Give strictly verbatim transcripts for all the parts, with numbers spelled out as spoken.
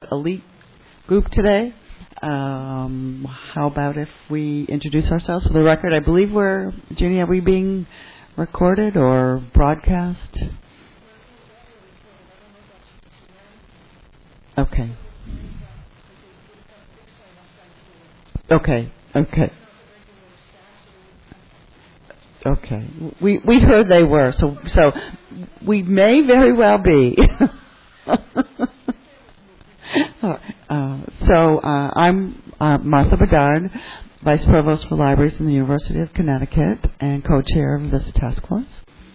elite group today. Um, how about if we introduce ourselves for the record? I believe we're, Jeannie, are we being recorded or broadcast? Okay. Okay. Okay. Okay. We we heard they were, so so we may very well be. uh, so uh, I'm uh, Martha Bedard, Vice Provost for Libraries in the University of Connecticut and co-chair of this task force.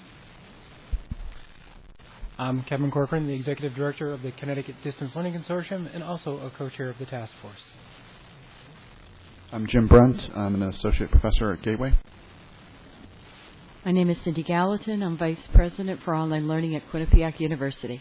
I'm Kevin Corcoran, the Executive Director of the Connecticut Distance Learning Consortium and also a co-chair of the task force. I'm Jim Brunt. I'm an associate professor at Gateway. My name is Cindy Gallatin. I'm Vice President for Online Learning at Quinnipiac University.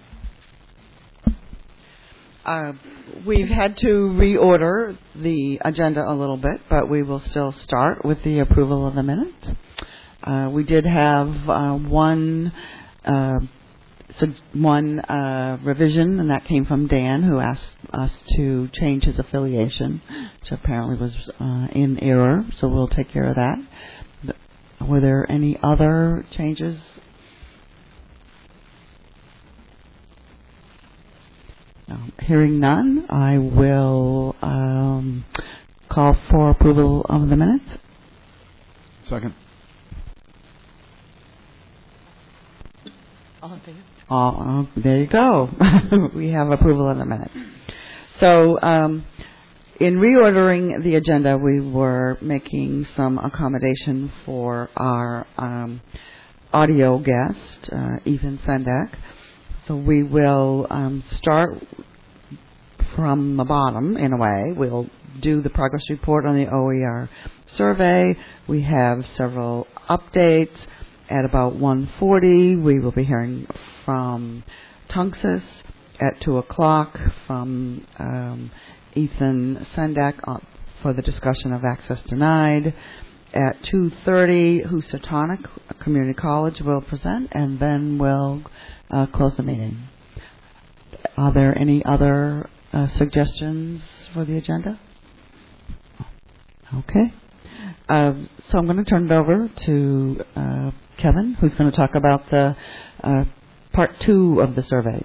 Uh, we've had to reorder the agenda a little bit, but we will still start with the approval of the minutes. Uh, we did have uh, one uh, so one uh, revision, and that came from Dan, who asked us to change his affiliation, which apparently was uh, in error, so we'll take care of that. Were there any other changes? No. Hearing none, I will um, call for approval of the minutes. Second. All in favor? Oh, oh, there you go. We have approval of the minutes. So, um, in reordering the agenda, we were making some accommodation for our um, audio guest, uh, Ethan Sendak. So we will um, start from the bottom, in a way. We'll do the progress report on the O E R survey. We have several updates. At about one forty, we will be hearing from Tunxus. At two o'clock, from um, Ethan Sendak for the discussion of access denied. At two thirty, Housatonic Community College will present, and then we'll uh, close the meeting. Are there any other uh, suggestions for the agenda? Okay. Uh, so I'm going to turn it over to uh, Kevin, who's going to talk about the uh, part two of the survey.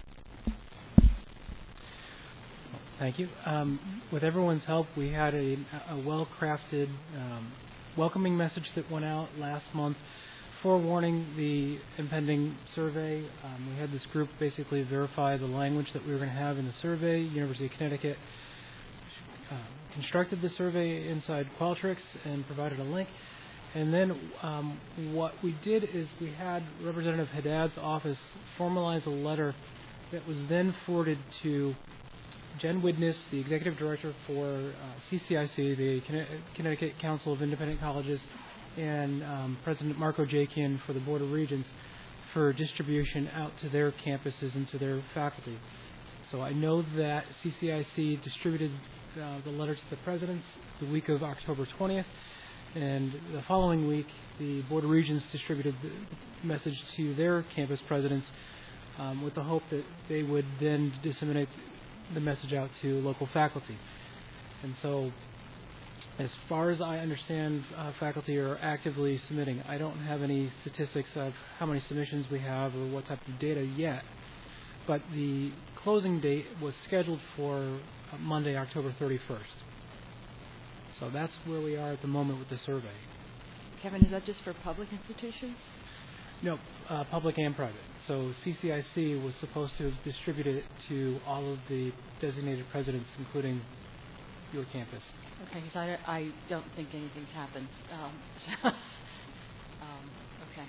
Thank you. Um, with everyone's help, we had a, a well-crafted um, welcoming message that went out last month forewarning the impending survey. Um, we had this group basically verify the language that we were going to have in the survey. University of Connecticut uh, constructed the survey inside Qualtrics and provided a link. And then um, what we did is we had Representative Haddad's office formalize a letter that was then forwarded to Jen Widnes, the Executive Director for uh, C C I C, the Connecticut Council of Independent Colleges, and um, President Marco Jakian for the Board of Regents for distribution out to their campuses and to their faculty. So I know that C C I C distributed uh, the letter to the presidents the week of October twentieth, and the following week the Board of Regents distributed the message to their campus presidents um, with the hope that they would then disseminate the message out to local faculty. And so as far as I understand, uh, faculty are actively submitting. I don't have any statistics of how many submissions we have or what type of data yet, but the closing date was scheduled for Monday, October thirty-first. So that's where we are at the moment with the survey. Kevin, is that just for public institutions? No, uh, public and private. So C C I C was supposed to have distributed it to all of the designated presidents, including your campus. Okay, because I, I don't think anything's happened. Um, um, okay.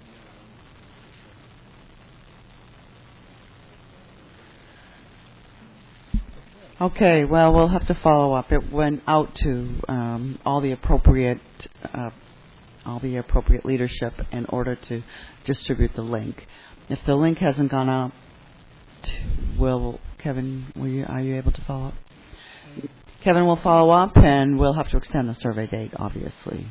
Okay, well, we'll have to follow up. It went out to um, all the appropriate uh, all the appropriate leadership in order to distribute the link. If the link hasn't gone out, will Kevin, will you, are you able to follow up? Kevin will follow up, and we'll have to extend the survey date, obviously.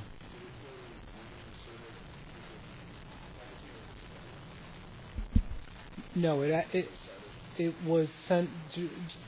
No, it, it it was sent. To,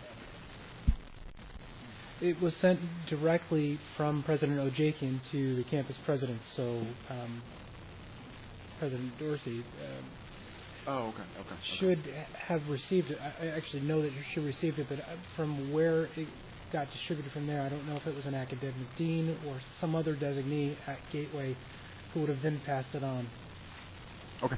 It was sent directly from President Ojakian to the campus president. So um, President Dorsey um, Oh, okay, okay. should okay. have received it. I actually know that she received it, but from where it got distributed from there, I don't know if it was an academic dean or some other designee at Gateway who would have then passed it on. Okay.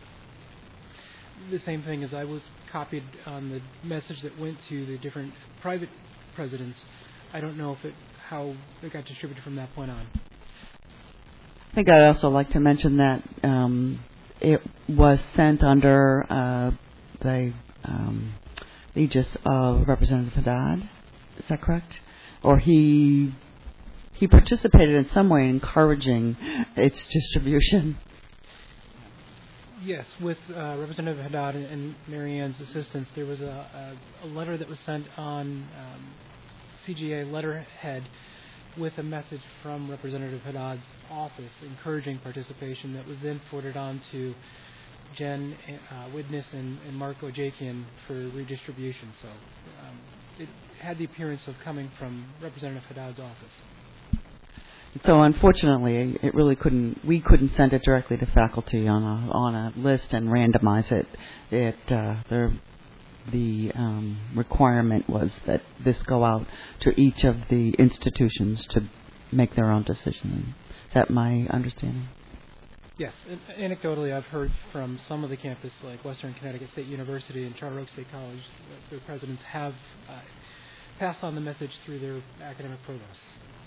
The same thing as I was copied on the message that went to the different private presidents. I don't know if it how it got distributed from that point on. I think I'd also like to mention that um, it was sent under uh, the um, aegis of Representative Haddad. Is that correct? Or he he participated in some way encouraging its distribution. Yes, with uh, Representative Haddad and Mary Ann's assistance, there was a, a, a letter that was sent on um, C G A letterhead with a message from Representative Haddad's office encouraging participation that was then forwarded on to Jen uh, Widnes and, and Mark Ojakian for redistribution. So um, it had the appearance of coming from Representative Haddad's office. So unfortunately, it really couldn't. We couldn't send it directly to faculty on a on a list and randomize it. It uh, the the um, requirement was that this go out to each of the institutions to make their own decision. Is that my understanding? Yes. Anecdotally, I've heard from some of the campus, like Western Connecticut State University and Charter Oak State College, that their presidents have uh, passed on the message through their academic provosts.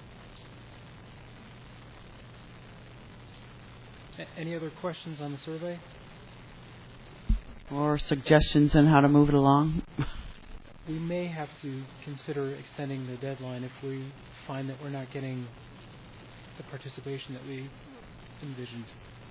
Any other questions on the survey? Or suggestions on how to move it along? We may have to consider extending the deadline if we find that we're not getting the participation that we envisioned.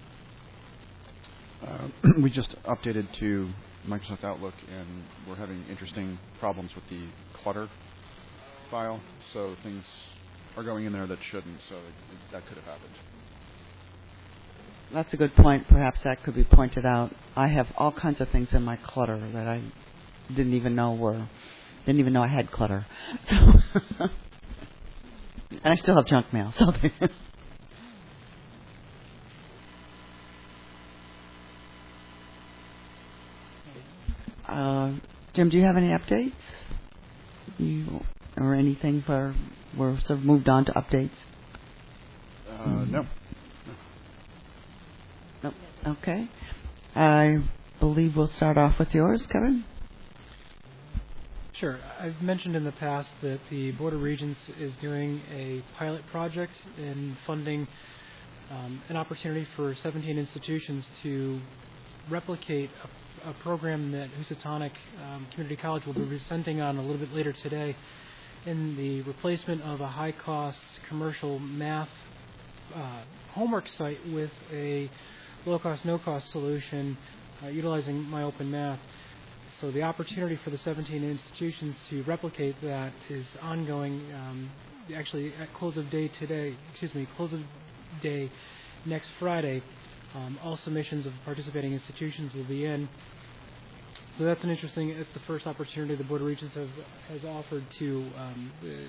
Uh, we just updated to Microsoft Outlook, and we're having interesting problems with the clutter file. So things are going in there that shouldn't, so it, that could have happened. That's a good point. Perhaps that could be pointed out. I have all kinds of things in my clutter that I didn't even know were, didn't even know I had clutter. So and I still have junk mail. So uh, Jim, do you have any updates? You or anything for we're sort of moved on to updates? Uh, no. Nope. Okay. I believe we'll start off with yours, Kevin. Sure. I've mentioned in the past that the Board of Regents is doing a pilot project in funding um, an opportunity for seventeen institutions to replicate a, a program that Housatonic um, Community College will be presenting on a little bit later today in the replacement of a high-cost commercial math uh, homework site with a low-cost, no-cost solution uh, utilizing MyOpenMath. So the opportunity for the seventeen institutions to replicate that is ongoing. Um, actually, at close of day today, excuse me, close of day next Friday, um, all submissions of participating institutions will be in. So that's an interesting. It's the first opportunity the Board of Regents have has offered to um, the,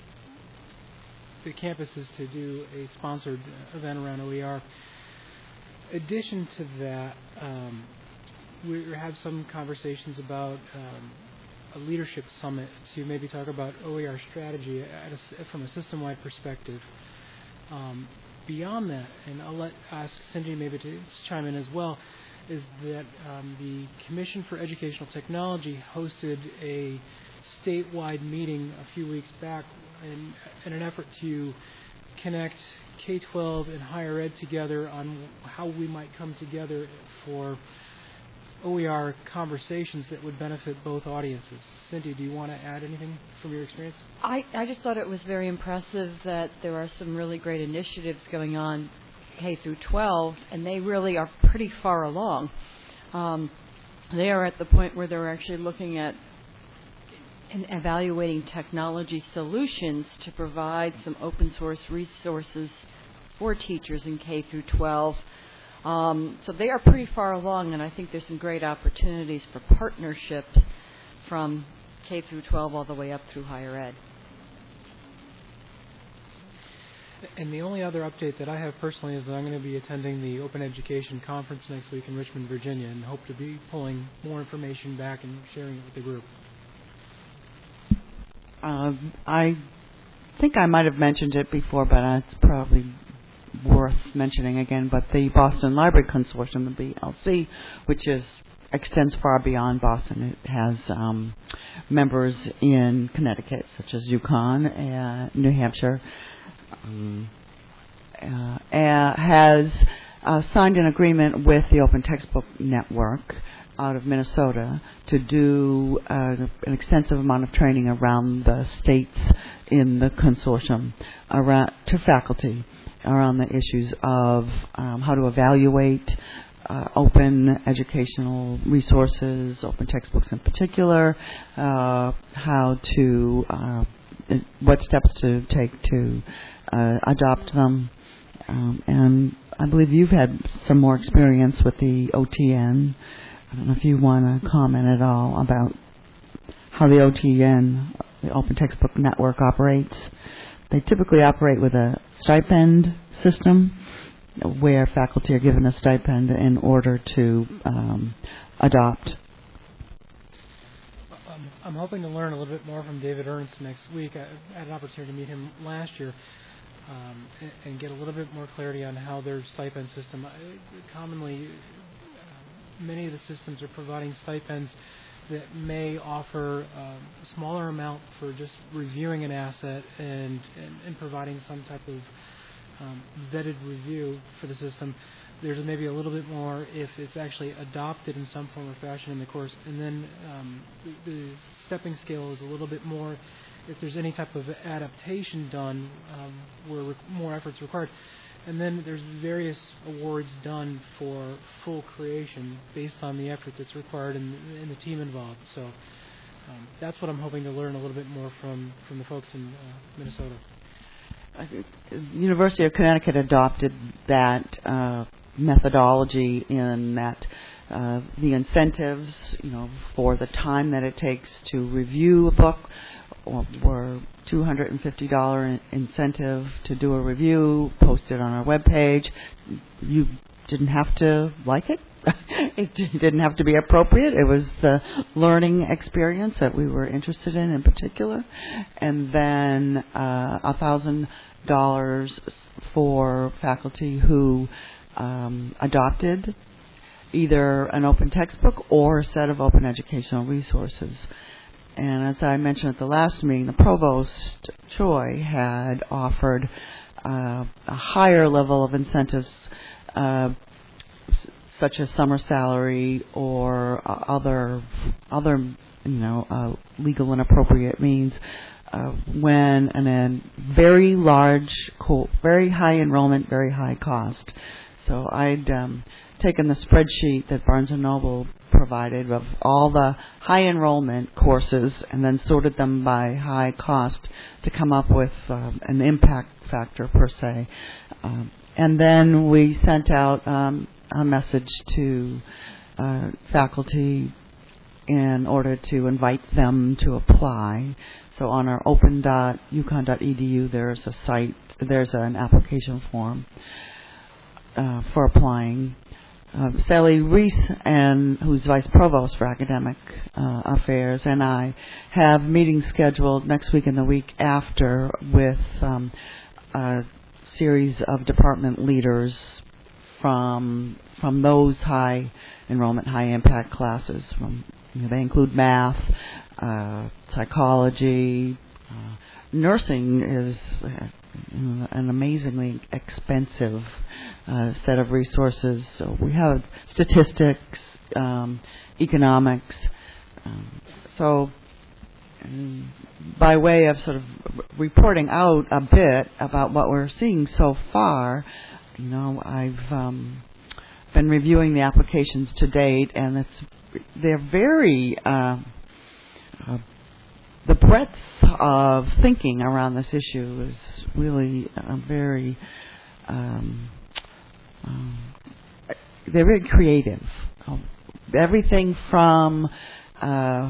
the campuses to do a sponsored event around O E R. Addition to that, um, we have some conversations about um, a leadership summit to maybe talk about O E R strategy at a, from a system-wide perspective. Um, beyond that, and I'll let ask Cindy maybe to chime in as well, is that um, the Commission for Educational Technology hosted a statewide meeting a few weeks back in, in an effort to connect K twelve and higher ed together on how we might come together for O E R conversations that would benefit both audiences. Cindy, do you want to add anything from your experience? I, I just thought it was very impressive that there are some really great initiatives going on K through twelve, and they really are pretty far along. Um, they are at the point where they're actually looking at and evaluating technology solutions to provide some open source resources for teachers in K through twelve. Um, so they are pretty far along, and I think there's some great opportunities for partnerships from K through twelve all the way up through higher ed. And the only other update that I have personally is that I'm going to be attending the Open Education Conference next week in Richmond, Virginia, and hope to be pulling more information back and sharing it with the group. Uh, I think I might have mentioned it before, but uh, it's probably worth mentioning again. But the Boston Library Consortium, the B L C, which is extends far beyond Boston. It has um, members in Connecticut, such as UConn and New Hampshire. Um, uh, uh, has uh, signed an agreement with the Open Textbook Network out of Minnesota to do uh, an extensive amount of training around the states in the consortium around, to faculty around the issues of um, how to evaluate uh, open educational resources, open textbooks in particular, uh, how to, uh, what steps to take to uh, adopt them. Um, and I believe you've had some more experience with the O T N. I don't know if you want to comment at all about how the O T N, the Open Textbook Network, operates. They typically operate with a stipend system where faculty are given a stipend in order to um, adopt. I'm hoping to learn a little bit more from David Ernst next week. I had an opportunity to meet him last year um, and, and get a little bit more clarity on how their stipend system. Commonly, uh, many of the systems are providing stipends that may offer um, a smaller amount for just reviewing an asset and, and, and providing some type of um, vetted review for the system. There's maybe a little bit more if it's actually adopted in some form or fashion in the course. And then um, the, the stepping scale is a little bit more if there's any type of adaptation done um, where re- more effort's required. And then there's various awards done for full creation based on the effort that's required and, and the team involved. So um, that's what I'm hoping to learn a little bit more from, from the folks in uh, Minnesota. The University of Connecticut adopted that uh, methodology in that uh, the incentives, you know, for the time that it takes to review a book were two hundred fifty dollars incentive to do a review, posted on our webpage. You didn't have to like it. It didn't have to be appropriate. It was the learning experience that we were interested in in particular. And then uh, one thousand dollars for faculty who um, adopted either an open textbook or a set of open educational resources. And as I mentioned at the last meeting, the Provost Choi had offered uh, a higher level of incentives, uh, such as summer salary or uh, other other you know uh, legal and appropriate means uh, when and then very large, co- very high enrollment, very high cost. So I'd um, taken the spreadsheet that Barnes and Noble provided of all the high enrollment courses and then sorted them by high cost to come up with uh, an impact factor per se. Um, and then we sent out um, a message to uh, faculty in order to invite them to apply. So on our open dot u conn dot e d u there's a site, there's an application form uh, for applying. Uh, Sally Reese, and who's Vice Provost for Academic uh, Affairs, and I have meetings scheduled next week and the week after with um, a series of department leaders from from those high enrollment, high impact classes. From you know, they include math, uh, psychology, uh, nursing is uh, an amazingly expensive uh, set of resources. So we have statistics, um, economics. Um, so um, by way of sort of reporting out a bit about what we're seeing so far, you know, I've um, been reviewing the applications to date, and it's they're very uh, uh, the breadth of thinking around this issue is really uh, very, um, um, they're very creative. Um, everything from uh,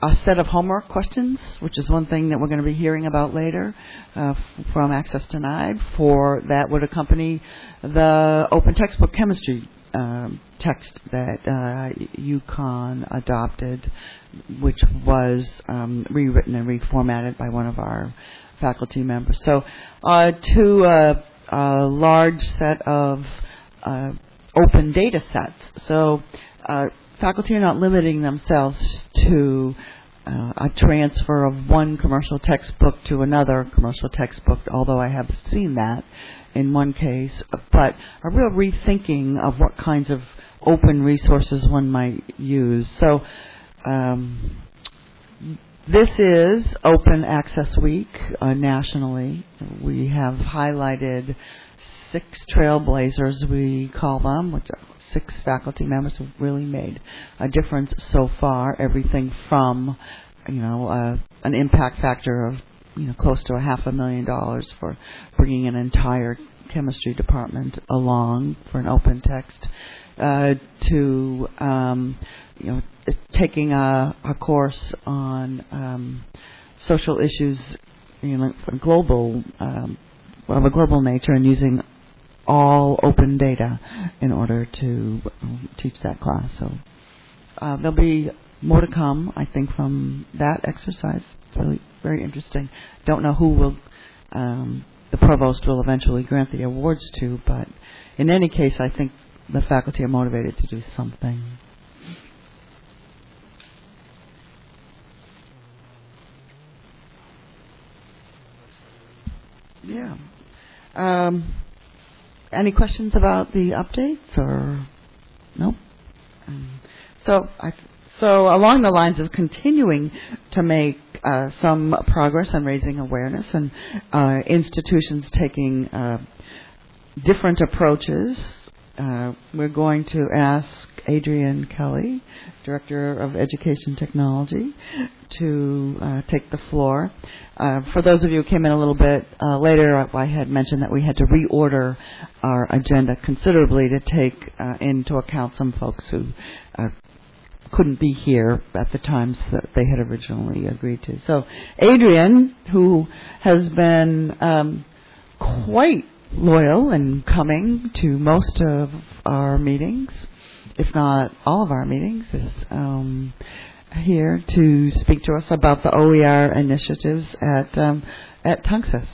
a set of homework questions, which is one thing that we're going to be hearing about later uh, f- from Access Denied, for that would accompany the open textbook chemistry um, text that uh, UConn adopted, which was um, rewritten and reformatted by one of our faculty members. So uh, to a, a large set of uh, open data sets. So uh, faculty are not limiting themselves to uh, a transfer of one commercial textbook to another commercial textbook, although I have seen that in one case, but a real rethinking of what kinds of open resources one might use. So um, this is Open Access Week uh, nationally. We have highlighted six trailblazers, we call them, which are six faculty members who've really made a difference so far. Everything from, you know, uh, an impact factor of, you know, close to a half a million dollars for bringing an entire chemistry department along for an open text, uh, to, um, you know, taking a, a course on um, social issues, you know, global, um, of a global nature, and using all open data in order to um, teach that class. So uh, there'll be more to come, I think, from that exercise. It's really very interesting. Don't know who will um, the provost will eventually grant the awards to, but in any case, I think the faculty are motivated to do something. Yeah. Um, any questions about the updates, or no? Um, so, I, so along the lines of continuing to make uh, some progress on raising awareness, and uh, institutions taking uh, different approaches, uh, we're going to ask Adrienne Kelly, Director of Education Technology, to uh, take the floor. Uh, for those of you who came in a little bit uh, later, I had mentioned that we had to reorder our agenda considerably to take uh, into account some folks who uh, couldn't be here at the times that they had originally agreed to. So Adrienne, who has been um, quite loyal and coming to most of our meetings, if not all of our meetings, is um, here to speak to us about the O E R initiatives at um, at Tunxus.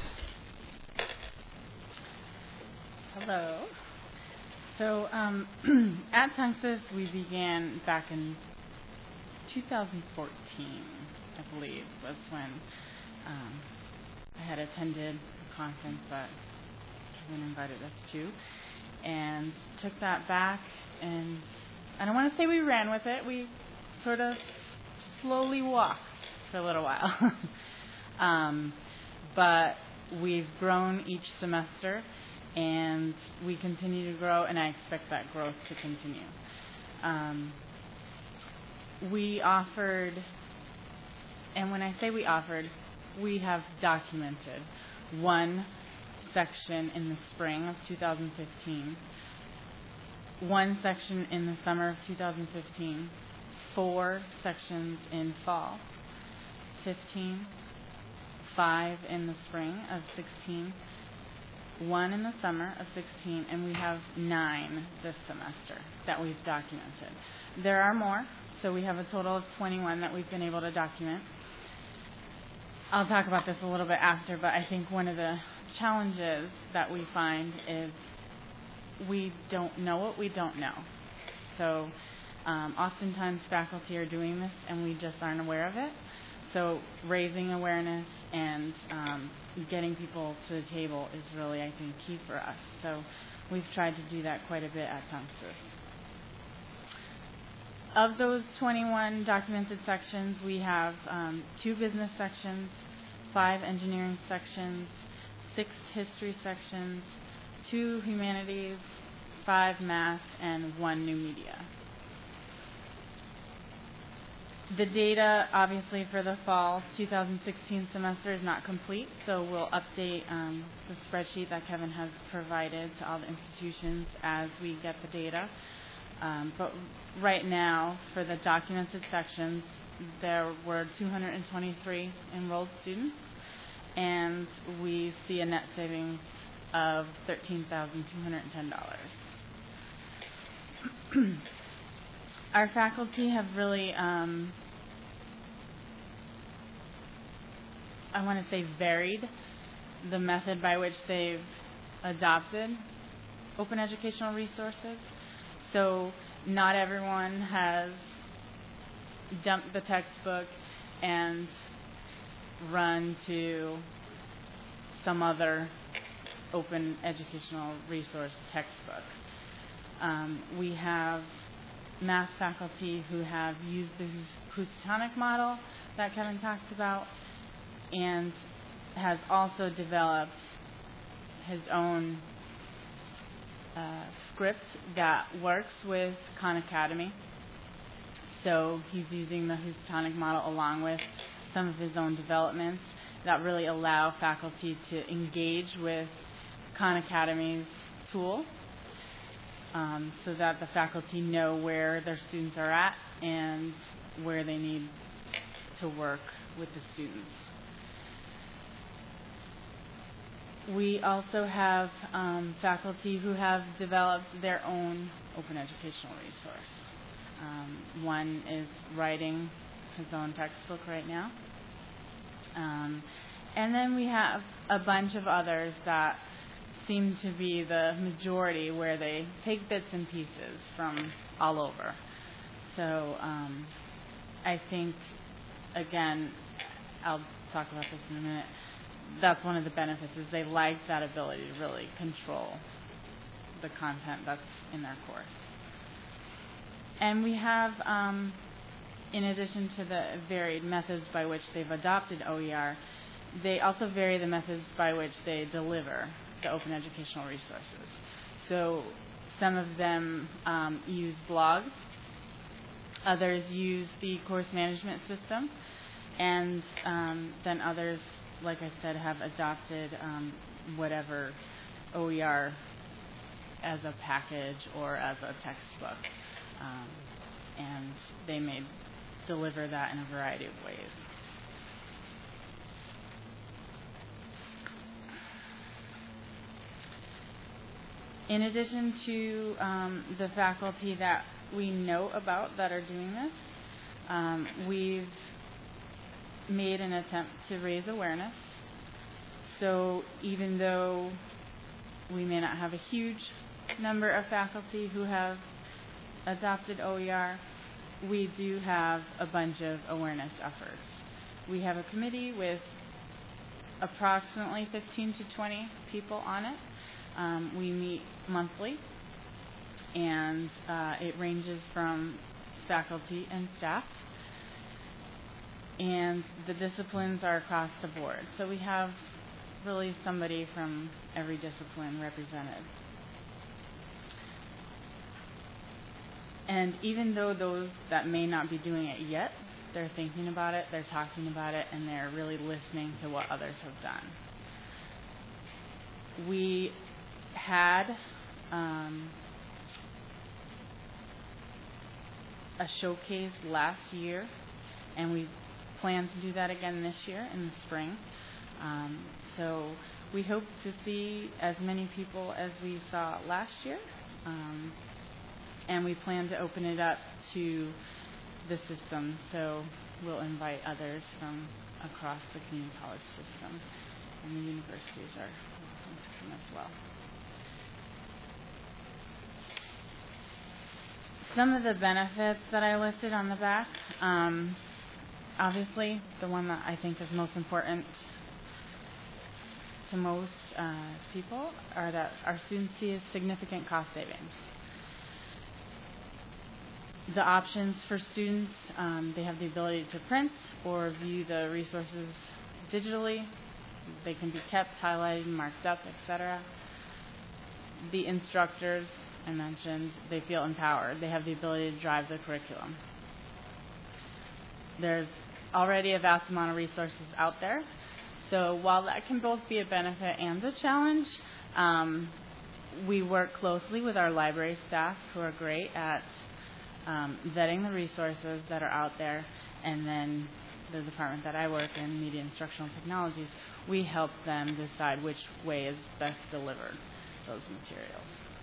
Hello. So um, at Tunxus, we began back in two thousand fourteen, I believe, was when um, I had attended a conference that Kevin invited us to, and took that back, and I don't want to say we ran with it. We sort of slowly walked for a little while. um, but we've grown each semester, and we continue to grow, and I expect that growth to continue. Um, we offered, and when I say we offered, we have documented one section in the spring of two thousand fifteen, one section in the summer of two thousand fifteen, four sections in fall fifteen, five in the spring of sixteen, one in the summer of sixteen, and we have nine this semester that we've documented. There are more, so we have a total of twenty-one that we've been able to document. I'll talk about this a little bit after, but I think one of the challenges that we find is we don't know what we don't know. So um, oftentimes faculty are doing this and we just aren't aware of it. So raising awareness and um, getting people to the table is really, I think, key for us. So we've tried to do that quite a bit at Tunxus. Of those twenty-one documented sections, we have um, two business sections, five engineering sections, six history sections, two humanities, five math, and one new media. The data, obviously, for the fall two thousand sixteen semester is not complete, so we'll update um, the spreadsheet that Kevin has provided to all the institutions as we get the data. Um, but right now, for the documented sections, there were two hundred twenty-three enrolled students, and we see a net savings of thirteen thousand two hundred ten dollars. Our faculty have really, um, I want to say, varied the method by which they've adopted open educational resources. So not everyone has dumped the textbook and run to some other open educational resource textbook. Um, we have math faculty who have used the Housatonic model that Kevin talked about, and has also developed his own uh, script that works with Khan Academy. So he's using the Housatonic model along with some of his own developments that really allow faculty to engage with Khan Academy's tool, um, so that the faculty know where their students are at and where they need to work with the students. We also have um, faculty who have developed their own open educational resource. Um, one is writing his own textbook right now. Um, and then we have a bunch of others that seem to be the majority, where they take bits and pieces from all over. So um, I think, again, I'll talk about this in a minute, that's one of the benefits, is they like that ability to really control the content that's in their course. And we have, um, in addition to the varied methods by which they've adopted O E R, they also vary the methods by which they deliver the open educational resources. So some of them um, use blogs, others use the course management system, and um, then others, like I said, have adopted um, whatever O E R as a package or as a textbook. Um, and they may deliver that in a variety of ways. In addition to um, the faculty that we know about that are doing this, um, we've made an attempt to raise awareness. So even though we may not have a huge number of faculty who have adopted O E R, we do have a bunch of awareness efforts. We have a committee with approximately fifteen to twenty people on it. Um, we meet monthly, and uh, it ranges from faculty and staff. And the disciplines are across the board. So we have really somebody from every discipline represented. And even though those that may not be doing it yet, they're thinking about it, they're talking about it, and they're really listening to what others have done. We had um, a showcase last year, and we plan to do that again this year in the spring. Um, so we hope to see as many people as we saw last year, um, and we plan to open it up to the system. So we'll invite others from across the community college system, and the universities are welcome to come as well. Some of the benefits that I listed on the back, um, obviously the one that I think is most important to most uh, people are that our students see significant cost savings. The options for students, um, they have the ability to print or view the resources digitally. They can be kept, highlighted, marked up, et cetera. The instructors, I mentioned, they feel empowered. They have the ability to drive the curriculum. There's already a vast amount of resources out there. So while that can both be a benefit and a challenge, um, we work closely with our library staff, who are great at um, vetting the resources that are out there and then the department that I work in, Media Instructional Technologies, we help them decide which way is best delivered those materials.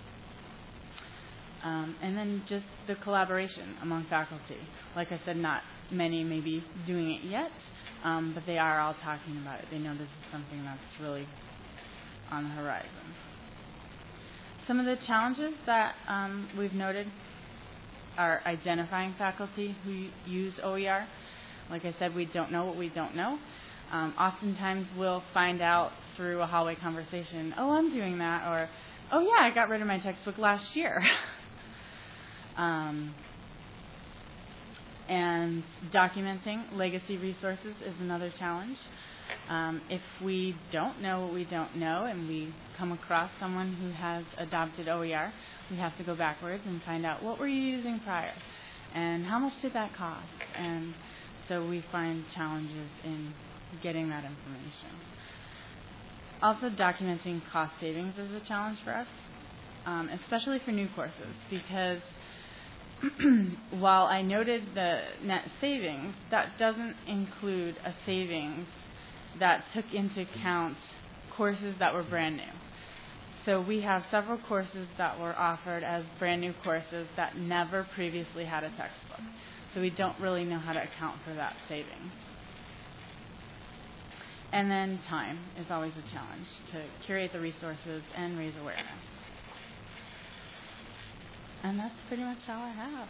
Um, and then just the collaboration among faculty. Like I said, not many may be doing it yet, um, but they are all talking about it. They know this is something that's really on the horizon. Some of the challenges that um, we've noted are identifying faculty who use O E R. Like I said, we don't know what we don't know. Um, oftentimes we'll find out through a hallway conversation, oh, I'm doing that, or, oh, yeah, I got rid of my textbook last year. um, and documenting legacy resources is another challenge. Um, if we don't know what we don't know and we come across someone who has adopted O E R, we have to go backwards and find out what were you using prior and how much did that cost. And so we find challenges in getting that information. Also, documenting cost savings is a challenge for us, um, especially for new courses, because while I noted the net savings, that doesn't include a savings that took into account courses that were brand new. So we have several courses that were offered as brand new courses that never previously had a textbook. So we don't really know how to account for that savings. And then time is always a challenge to curate the resources and raise awareness. And that's pretty much all I have.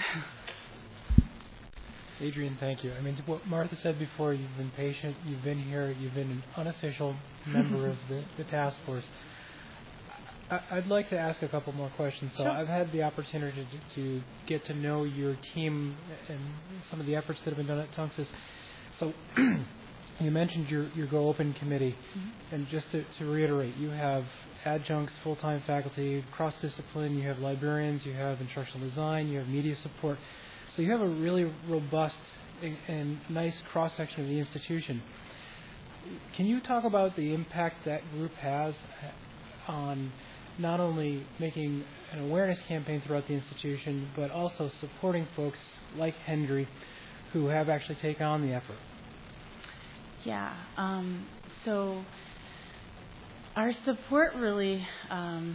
Adrienne, thank you. I mean, what Martha said before, you've been patient, you've been here, you've been an unofficial member of the, the task force. I, I'd like to ask a couple more questions. So Sure. I've had the opportunity to, to get to know your team and some of the efforts that have been done at Tunxus. So you mentioned your, your Go Open committee. Mm-hmm. And just to, to reiterate, you have adjuncts, full-time faculty, cross-discipline, you have librarians, you have instructional design, you have media support. So you have a really robust and nice cross-section of the institution. Can you talk about the impact that group has on not only making an awareness campaign throughout the institution, but also supporting folks like Hendry who have actually taken on the effort? Yeah. Um, so our support really um,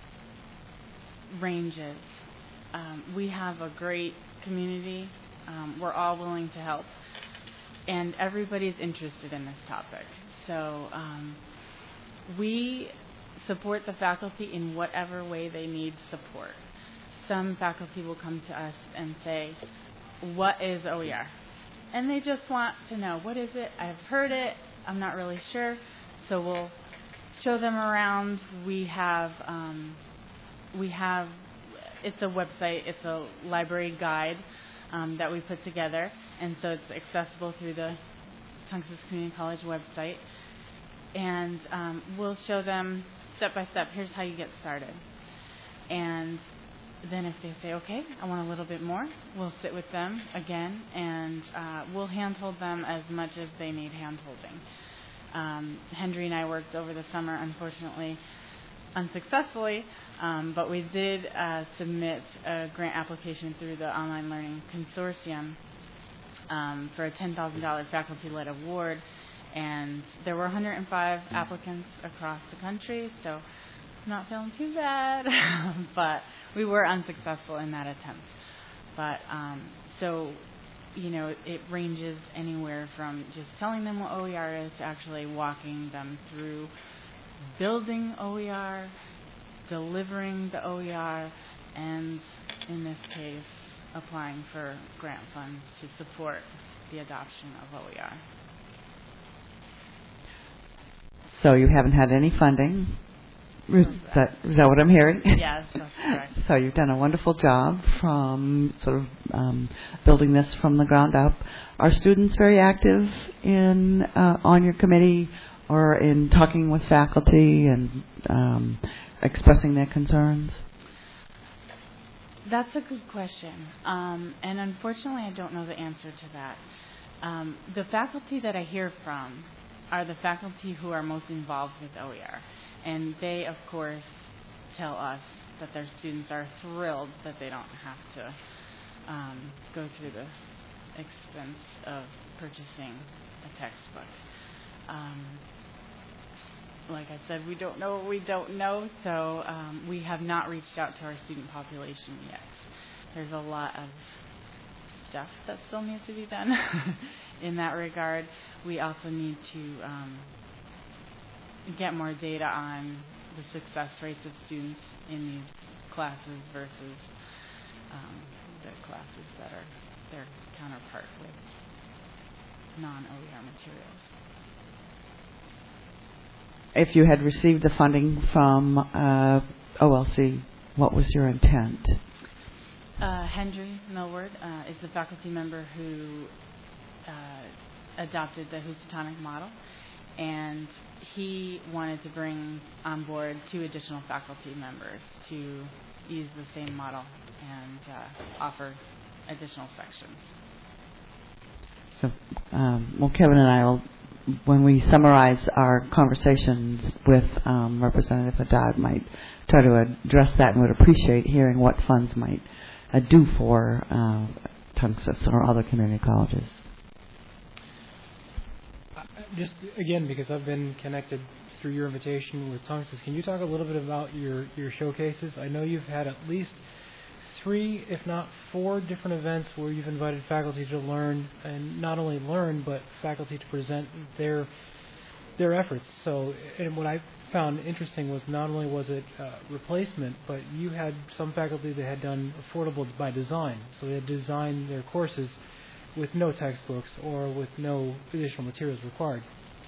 ranges. Um, we have a great community. Um, we're all willing to help, and everybody's interested in this topic. So um, we support the faculty in whatever way they need support. Some faculty will come to us and say, what is O E R? And they just want to know, what is it? I've heard it. I'm not really sure. So we'll show them around. We have, um, we have, it's a website, it's a library guide um, that we put together. And so it's accessible through the Tunxus Community College website. And um, we'll show them step by step, here's how you get started. And then if they say, okay, I want a little bit more, we'll sit with them again, and uh, we'll handhold them as much as they need handholding. Um, Hendry and I worked over the summer, unfortunately, unsuccessfully, um, but we did uh, submit a grant application through the Online Learning Consortium um, for a ten thousand dollars faculty-led award, and there were one hundred five applicants across the country, so not feeling too bad, but we were unsuccessful in that attempt. But um, so, you know, it ranges anywhere from just telling them what O E R is to actually walking them through building O E R, delivering the O E R, and in this case, applying for grant funds to support the adoption of O E R. So you haven't had any funding? Is that, is that what I'm hearing? Yes, that's correct. So you've done a wonderful job from sort of um, building this from the ground up. Are students very active in uh, on your committee or in talking with faculty and um, expressing their concerns? That's a good question. Um, and unfortunately, I don't know the answer to that. Um, the faculty that I hear from are the faculty who are most involved with O E R. And they, of course, tell us that their students are thrilled that they don't have to um, go through the expense of purchasing a textbook. Um, like I said, we don't know what we don't know, so um, we have not reached out to our student population yet. There's a lot of stuff that still needs to be done in that regard. We also need to um, get more data on the success rates of students in these classes versus um, the classes that are their counterpart with non-O E R materials. If you had received the funding from uh, O L C, what was your intent? Uh, Henry Millward uh, is the faculty member who uh, adopted the Housatonic model, and he wanted to bring on board two additional faculty members to use the same model and uh, offer additional sections. So, um, well, Kevin and I will, when we summarize our conversations with um, Representative Haddad, might try to address that and would appreciate hearing what funds might uh, do for uh, Tungus or other community colleges. Just again, because I've been connected through your invitation with Tungus, can you talk a little bit about your, your showcases? I know you've had at least three, if not four, different events where you've invited faculty to learn, and not only learn, but faculty to present their their efforts. So, and what I found interesting was not only was it uh, replacement, but you had some faculty that had done affordable by design. So they had designed their courses with no textbooks or with no additional materials required.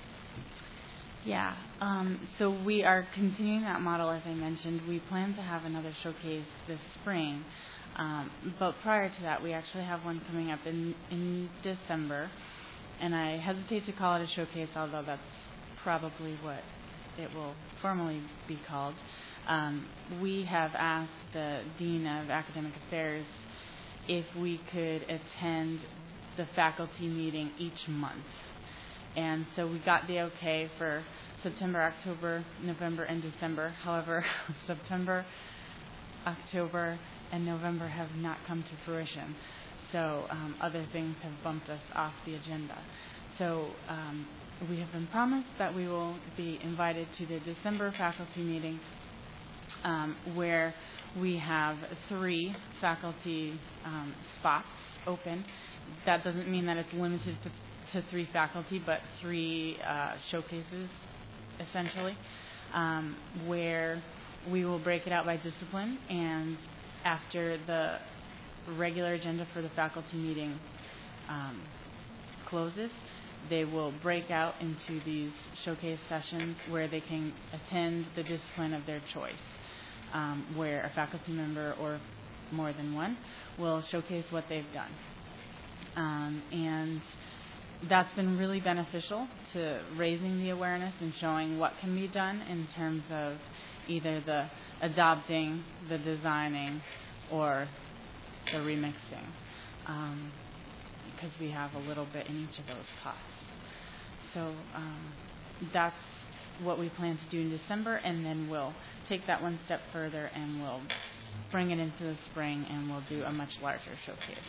Yeah, um, so we are continuing that model, as I mentioned. We plan to have another showcase this spring, um, but prior to that, we actually have one coming up in, in December, and I hesitate to call it a showcase, although that's probably what it will formally be called. Um, we have asked the Dean of Academic Affairs if we could attend the faculty meeting each month. And so we got the okay for September, October, November, and December. However, September, October, and November have not come to fruition. So um, other things have bumped us off the agenda. So um, we have been promised that we will be invited to the December faculty meeting um, where we have three faculty um, spots open. That doesn't mean that it's limited to to three faculty, but three uh, showcases, essentially, um, where we will break it out by discipline, and after the regular agenda for the faculty meeting um, closes, they will break out into these showcase sessions where they can attend the discipline of their choice, um, where a faculty member or more than one will showcase what they've done. Um, and that's been really beneficial to raising the awareness and showing what can be done in terms of either the adopting, the designing, or the remixing, um, because we have a little bit in each of those pots. So um, that's what we plan to do in December, and then we'll take that one step further and we'll bring it into the spring and we'll do a much larger showcase.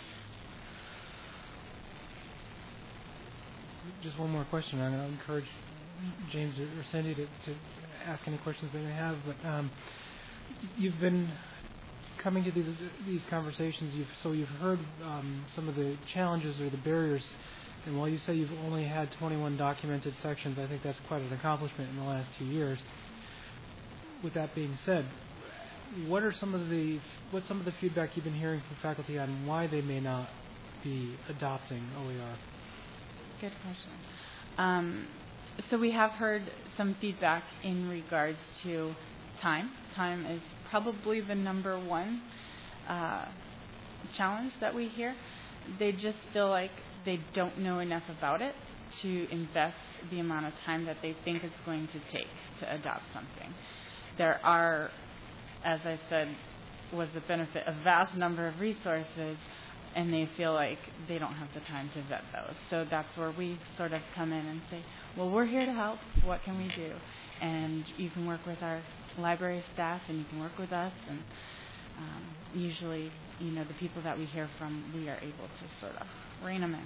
Just one more question. I'm going to encourage James or Cindy to, to ask any questions they may have. But um, you've been coming to these these conversations. You've, so you've heard um, some of the challenges or the barriers. And while you say you've only had twenty-one documented sections, I think that's quite an accomplishment in the last two years. With that being said, what are some of the what's some of the feedback you've been hearing from faculty on why they may not be adopting O E R? Good question. Um, so we have heard some feedback in regards to time. Time is probably the number one uh, challenge that we hear. They just feel like they don't know enough about it to invest the amount of time that they think it's going to take to adopt something. There are, as I said, was the benefit, a vast number of resources, and they feel like they don't have the time to vet those. So that's where we sort of come in and say, well, we're here to help. What can we do? And you can work with our library staff, and you can work with us. And um, usually, you know, the people that we hear from, we are able to sort of rein them in.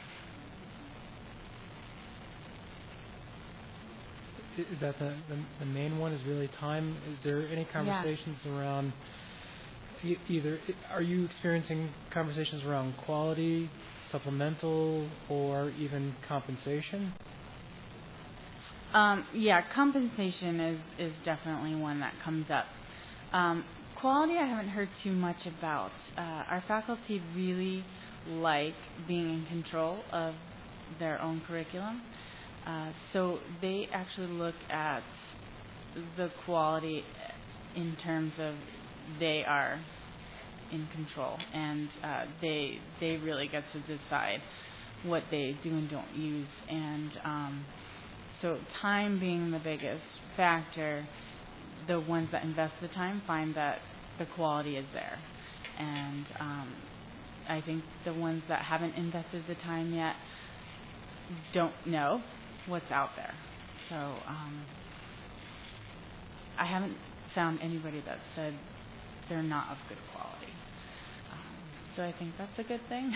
Is that the, the the main one? Is really time? Is there any conversations yeah. around e- either? Are you experiencing conversations around quality, supplemental, or even compensation? Um, yeah, compensation is, is definitely one that comes up. Um, quality I haven't heard too much about. Uh, our faculty really like being in control of their own curriculum. Uh, so they actually look at the quality in terms of they are in control, and uh, they they really get to decide what they do and don't use. And um, so time being the biggest factor, the ones that invest the time find that the quality is there. And um, I think the ones that haven't invested the time yet don't know what's out there. So um, I haven't found anybody that said they're not of good quality. Um, so I think that's a good thing.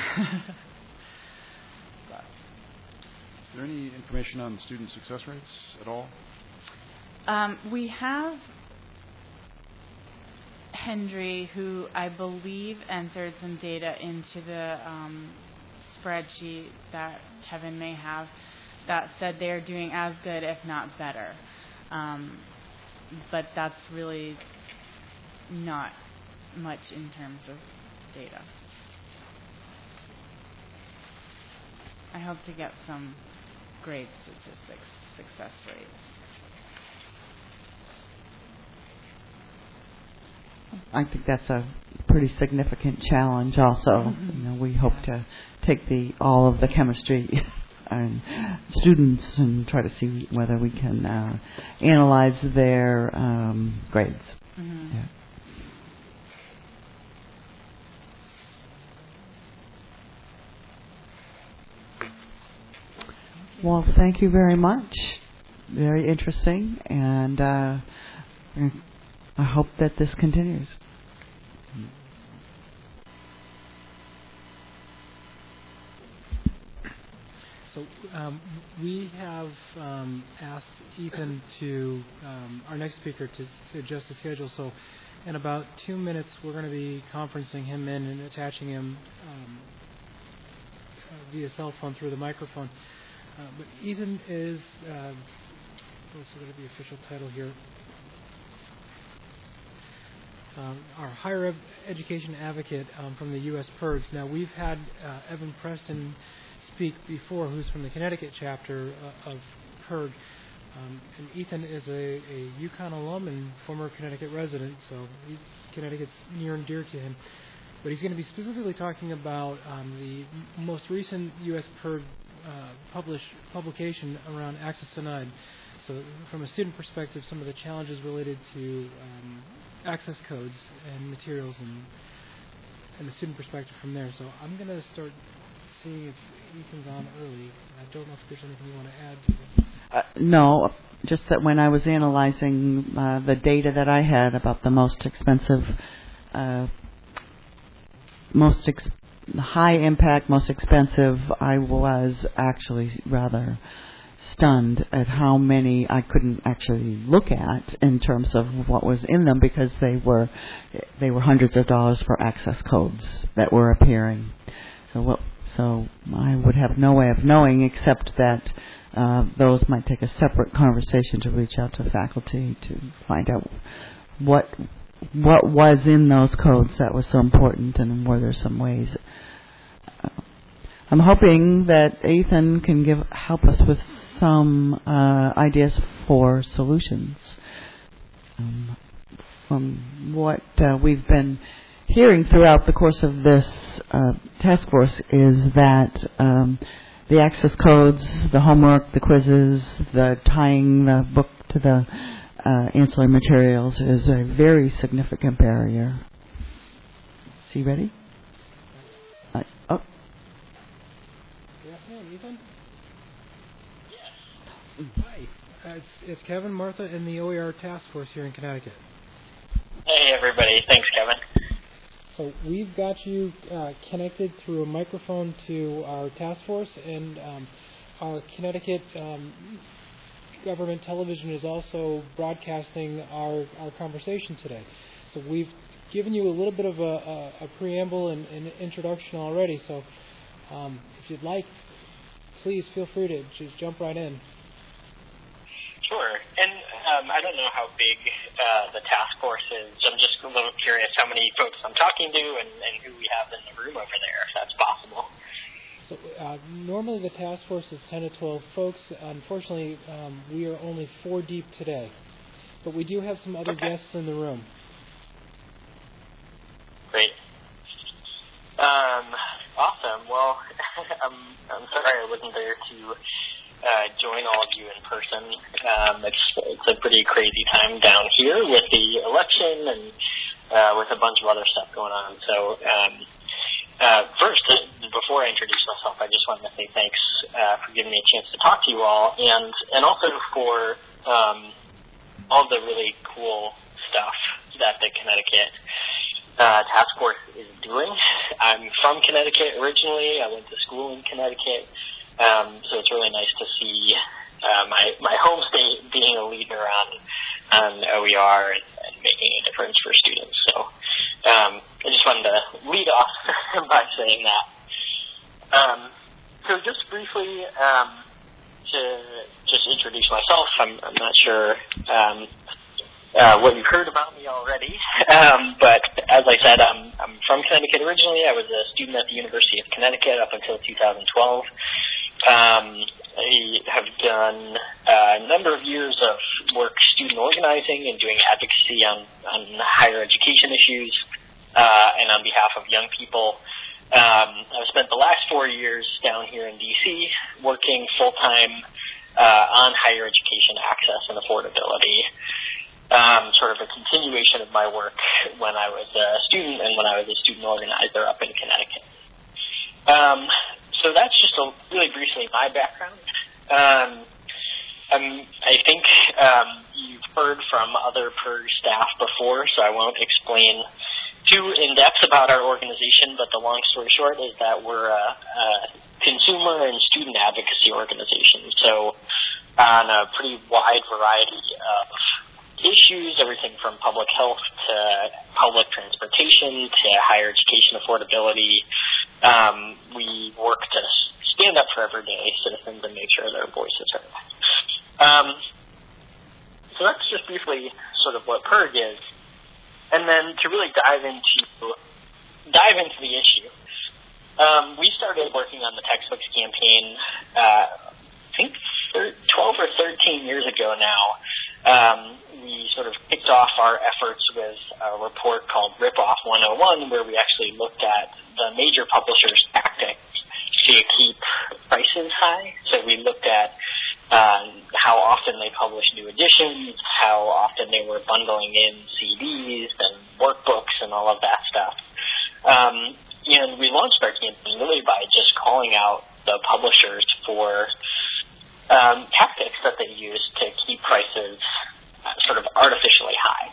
But, is there any information on student success rates at all? Um, we have Hendry, who I believe entered some data into the um, spreadsheet that Kevin may have, that said they're doing as good, if not better. Um, but that's really not much in terms of data. I hope to get some grade statistics, success rates. I think that's a pretty significant challenge also. Mm-hmm. You know, we hope to take the all of the chemistry and students and try to see whether we can uh, analyze their um, grades. Mm-hmm. Yeah. Well, thank you very much. Very interesting, and uh, I hope that this continues. So um, we have um, asked Ethan to, um, our next speaker, to, to adjust the schedule. So in about two minutes, we're going to be conferencing him in and attaching him um, uh, via cell phone through the microphone. Uh, but Ethan is, uh, what's going to be the official title here? Um, our higher ed- education advocate um, from the U S PIRGs. Now, we've had uh, Evan Preston speak before, who's from the Connecticut chapter uh, of PIRG. Um, and Ethan is a, a UConn alum and former Connecticut resident, so he's, Connecticut's near and dear to him. But he's going to be specifically talking about um, the m- most recent U S PIRG uh, publish, publication around access denied. So from a student perspective, some of the challenges related to um, access codes and materials and, and the student perspective from there. So I'm going to start seeing if Ethan's on early. I don't know if there's anything you want to add to this. Uh, no, just that when I was analyzing uh, the data that I had about the most expensive, uh, most ex- high impact, most expensive, I was actually rather stunned at how many I couldn't actually look at in terms of what was in them, because they were they were hundreds of dollars for access codes that were appearing. So what? So I would have no way of knowing except that uh, those might take a separate conversation to reach out to faculty to find out what what was in those codes that was so important, and were there some ways. Uh, I'm hoping that Ethan can give help us with some uh, ideas for solutions. Um, from what uh, we've been hearing throughout the course of this uh, task force is that um, the access codes, the homework, the quizzes, the tying the book to the uh, ancillary materials is a very significant barrier. Is he ready? Uh, oh. Good afternoon, Ethan. Yes. Hi. Uh, it's, it's Kevin, Martha, and the O E R task force here in Connecticut. Hey, everybody. Thanks, Kevin. So we've got you uh, connected through a microphone to our task force, and um, our Connecticut um, government television is also broadcasting our, our conversation today. So we've given you a little bit of a, a, a preamble and an introduction already, so um, if you'd like, please feel free to just jump right in. Sure. And um, I don't know how big uh, the task force is. I'm just a little curious how many folks I'm talking to and, and who we have in the room over there, if that's possible. So uh, normally the task force is ten to twelve folks. Unfortunately, um, we are only four deep today. But we do have some other okay. guests in the room. Great. Um, awesome. Well, I'm, I'm sorry I wasn't there to uh, join all of you in person. Um, it's, it's a pretty crazy time down here with the election and uh, with a bunch of other stuff going on. So um, uh, first, uh, before I introduce myself, I just wanted to say thanks uh, for giving me a chance to talk to you all, and, and also for um, all the really cool stuff that the Connecticut Uh, task force is doing. I'm from Connecticut originally. I went to school in Connecticut, um, so it's really nice to see uh, my my home state being a leader on on O E R and, and making a difference for students. So um, I just wanted to lead off by saying that. Um, so just briefly um, to just introduce myself. I'm, I'm not sure. Um, Uh, what you've heard about me already, um, but as I said, I'm, I'm from Connecticut originally. I was a student at the University of Connecticut up until two thousand twelve. Um, I have done uh, a number of years of work student organizing and doing advocacy on, on higher education issues uh, and on behalf of young people. Um, I've spent the last four years down here in D C working full-time uh, on higher education access and affordability. Um, sort of a continuation of my work when I was a student and when I was a student organizer up in Connecticut. Um, so that's just a, really briefly my background. Um, um, I think um, you've heard from other PERG staff before, so I won't explain too in-depth about our organization, but the long story short is that we're a, a consumer and student advocacy organization. So on a pretty wide variety of issues, everything from public health to public transportation to higher education affordability. Um, we work to stand up for everyday citizens and make sure their voices are heard. Um, so that's just briefly sort of what PERG is. And then to really dive into dive into the issue, um, we started working on the textbooks campaign, uh, I think twelve or thirteen years ago now. Um, we sort of kicked off our efforts with a report called Rip Off one oh one, where we actually looked at the major publishers' tactics to keep prices high. So we looked at um, how often they published new editions, how often they were bundling in C Ds and workbooks and all of that stuff. Um, and we launched our campaign really by just calling out the publishers for Um, tactics that they use to keep prices uh, sort of artificially high.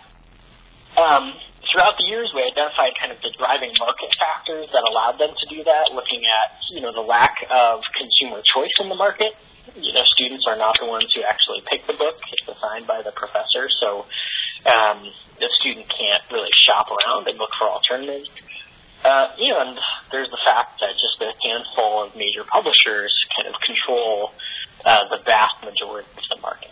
Um, throughout the years, we identified kind of the driving market factors that allowed them to do that, looking at, you know, the lack of consumer choice in the market. You know, students are not the ones who actually pick the book. It's assigned by the professor, so um, the student can't really shop around and look for alternatives. Uh, and there's the fact that just a handful of major publishers kind of control Uh, the vast majority of the market.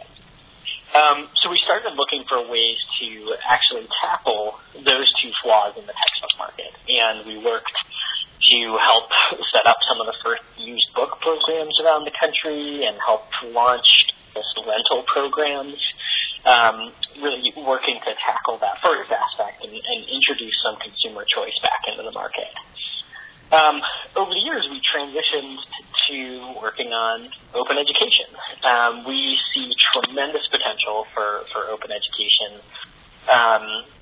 Um, so we started looking for ways to actually tackle those two flaws in the textbook market, and we worked to help set up some of the first used book programs around the country and help launch this rental programs, um, really working to tackle that first aspect and, and introduce some consumer choice back into the market. Um, over the years, we transitioned to working on open education. Um, we see tremendous potential for, for open education um,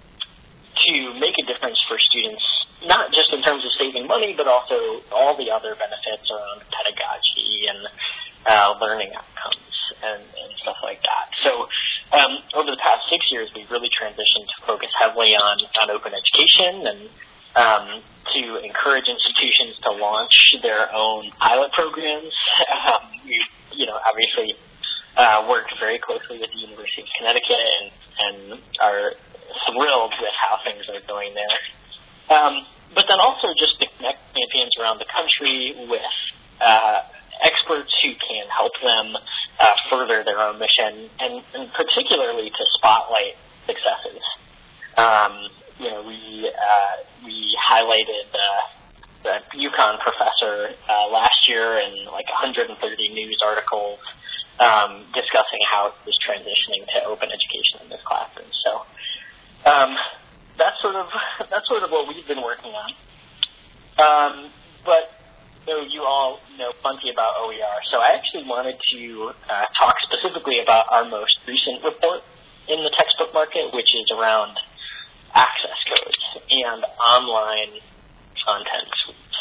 to make a difference for students, not just in terms of saving money, but also all the other benefits around pedagogy and uh, learning outcomes and, and stuff like that. So um, over the past six years, we've really transitioned to focus heavily on, on open education and um, to encourage institutions to launch their own pilot programs. Um, we, you know, obviously uh, worked very closely with the University of Connecticut and, and are thrilled with how things are going there. Um, but then also just to connect champions around the country with uh, experts who can help them uh, further their own mission, and, and particularly to spotlight successes. Um, you know, we uh, we highlighted uh, the UConn professor uh, last year in like one hundred thirty news articles um, discussing how it was transitioning to open education in this classroom. So um, that's sort of that's sort of what we've been working on. Um, but so you all know plenty about O E R, so I actually wanted to uh, talk specifically about our most recent report in the textbook market, which is around access codes and online content suites.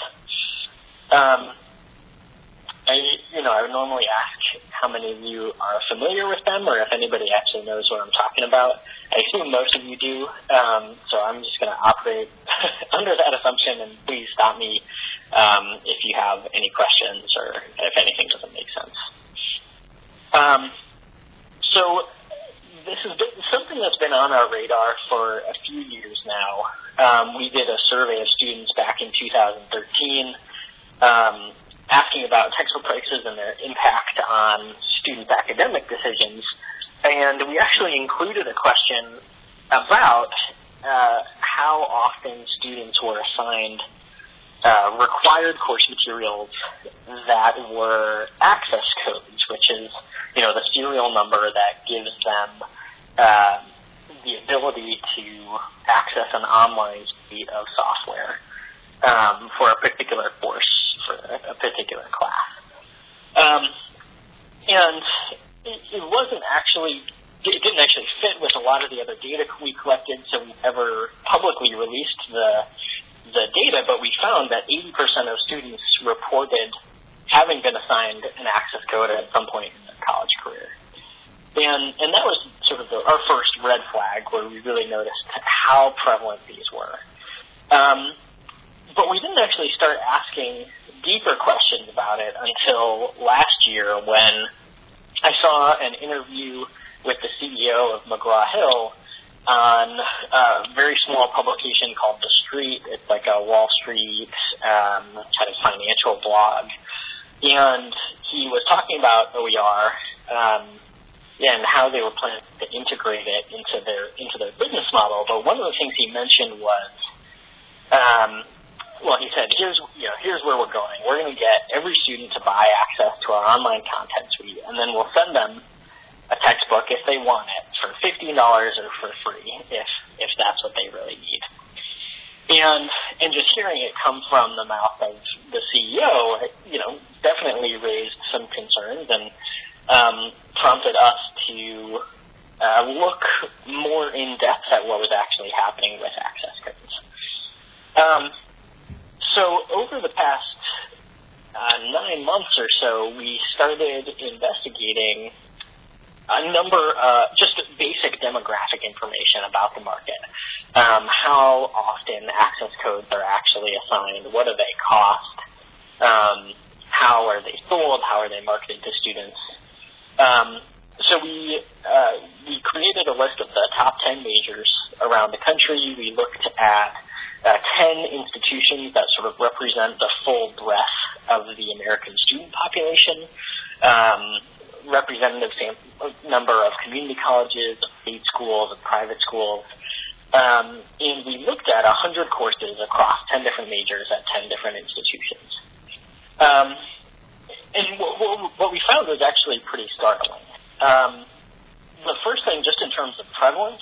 Um, I, you know, I would normally ask how many of you are familiar with them, or if anybody actually knows what I'm talking about. I assume most of you do, um, so I'm just going to operate under that assumption, and please stop me um, if you have any questions or if anything doesn't make sense. Um, so this has been something that's been on our radar for a few years now. Um, we did a survey of students back in two thousand thirteen um, asking about textbook prices and their impact on students' academic decisions. And we actually included a question about uh, how often students were assigned uh, required course materials that were access codes, which is, you know, the serial number that gives them uh, the ability to access an online suite of software um, for a particular course, for a, a particular class. Um, and it, it wasn't actually, it didn't actually fit with a lot of the other data we collected, so we never publicly released the the data, but we found that eighty percent of students reported having been assigned an access code at some point in their college career. And and that was sort of the, our first red flag, where we really noticed how prevalent these were. Um, but we didn't actually start asking deeper questions about it until last year, when I saw an interview with the C E O of McGraw-Hill on a very small publication called The Street. It's like a Wall Street um, kind of financial blog. And he was talking about O E R um, and how they were planning to integrate it into their into their business model. But one of the things he mentioned was, um, well, he said, here's you know here's where we're going. We're going to get every student to buy access to our online content suite, and then we'll send them a textbook if they want it for fifteen dollars or for free, if if that's what they really need. And and just hearing it come from the mouth of the C E O, you know, definitely raised some concerns and um, prompted us to uh, look more in depth at what was actually happening with access codes. Um, so over the past uh, nine months or so, we started investigating a number, uh, just basic demographic information about the market. Um, how often access codes are actually assigned? What do they cost? Um, how are they sold? How are they marketed to students? Um, so we uh, we created a list of the top ten majors around the country. We looked at uh, ten institutions that sort of represent the full breadth of the American student population. Um, representative sample, number of community colleges, of state schools, of private schools. Um, and we looked at one hundred courses across ten different majors at ten different institutions. Um, and what, what, what we found was actually pretty startling. Um, the first thing, just in terms of prevalence,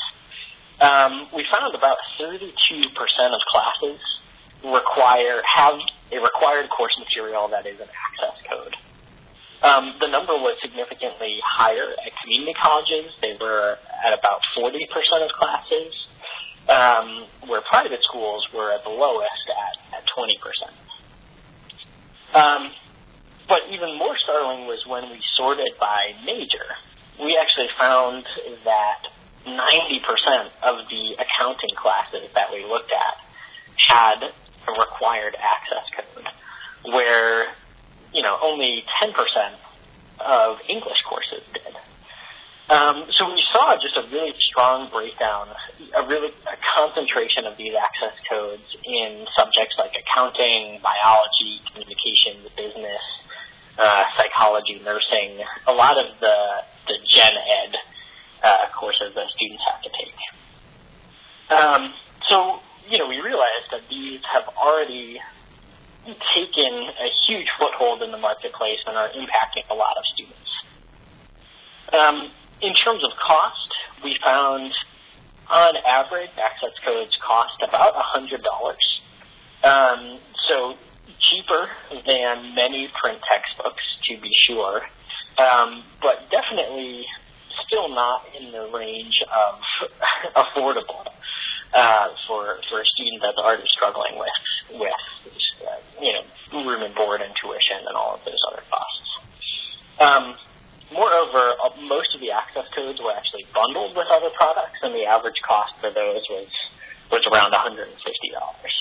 um, we found about thirty-two percent of classes require have a required course material that is an access code. Um, the number was significantly higher at community colleges. They were at about forty percent of classes, um, where private schools were at the lowest at, at twenty percent. Um, but even more startling was when we sorted by major. We actually found that ninety percent of the accounting classes that we looked at had a required access code, where, you know, only ten percent of English courses did. Um, so we saw just a really strong breakdown, a really a concentration of these access codes in subjects like accounting, biology, communications, business, uh, psychology, nursing, a lot of the, the gen ed uh, courses that students have to take. Um, so, you know, we realized that these have already taken a huge foothold in the marketplace and are impacting a lot of students. Um, In terms of cost, we found, on average, access codes cost about one hundred dollars. Um, so cheaper than many print textbooks, to be sure, um, but definitely still not in the range of affordable uh, for for a student that's already struggling with with uh, you know room and board and tuition and all of those other costs. Um, Moreover, most of the access codes were actually bundled with other products, and the average cost for those was was around one hundred fifty dollars.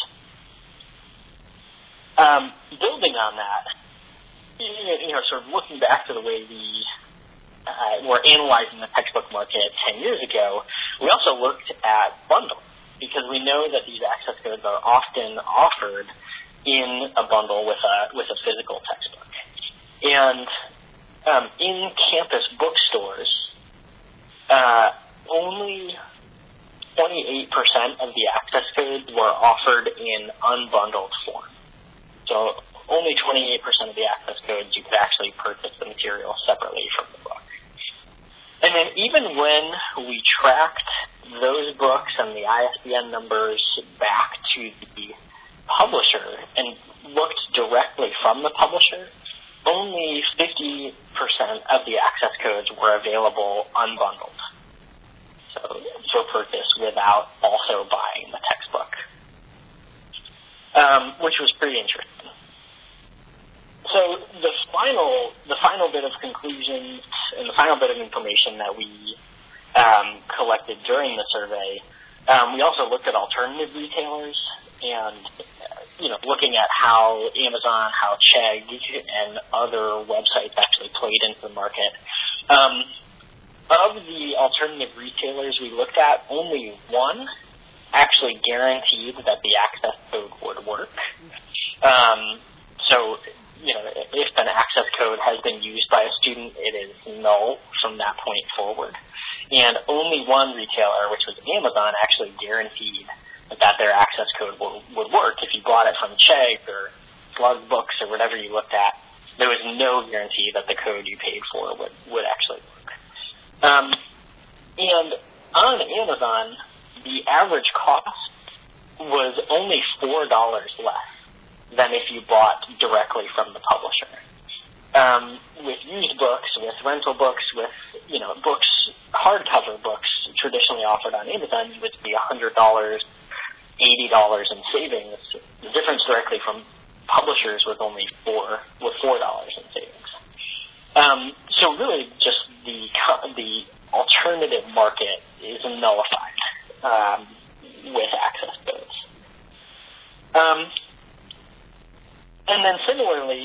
Um, building on that, you know, sort of looking back to the way we uh, were analyzing the textbook market ten years ago, we also looked at bundles, because we know that these access codes are often offered in a bundle with a with a physical textbook, and Um, in campus bookstores, uh, only twenty-eight percent of the access codes were offered in unbundled form. So only twenty-eight percent of the access codes you could actually purchase the material separately from the book. And then even when we tracked those books and the I S B N numbers back to the publisher and looked directly from the publisher, only fifty percent of the access codes were available unbundled, so for purchase without also buying the textbook, um, which was pretty interesting. So the final, the final bit of conclusions and the final bit of information that we um, collected during the survey, um, we also looked at alternative retailers and you know, looking at how Amazon, how Chegg, and other websites actually played into the market. Um, of the alternative retailers we looked at, only one actually guaranteed that the access code would work. Um, so, you know, if an access code has been used by a student, it is null from that point forward. And only one retailer, which was Amazon, actually guaranteed that their access code would, would work. If you bought it from Chegg or Slug Books or whatever you looked at, there was no guarantee that the code you paid for would, would actually work. Um, and on Amazon, the average cost was only four dollars less than if you bought directly from the publisher. Um, with used books, with rental books, with, you know, books, hardcover books traditionally offered on Amazon, you would be one hundred dollars, eighty dollars in savings. The difference directly from publishers was only four, with four dollars in savings. Um, so really, just the the alternative market is nullified um, with access codes. Um, and then similarly,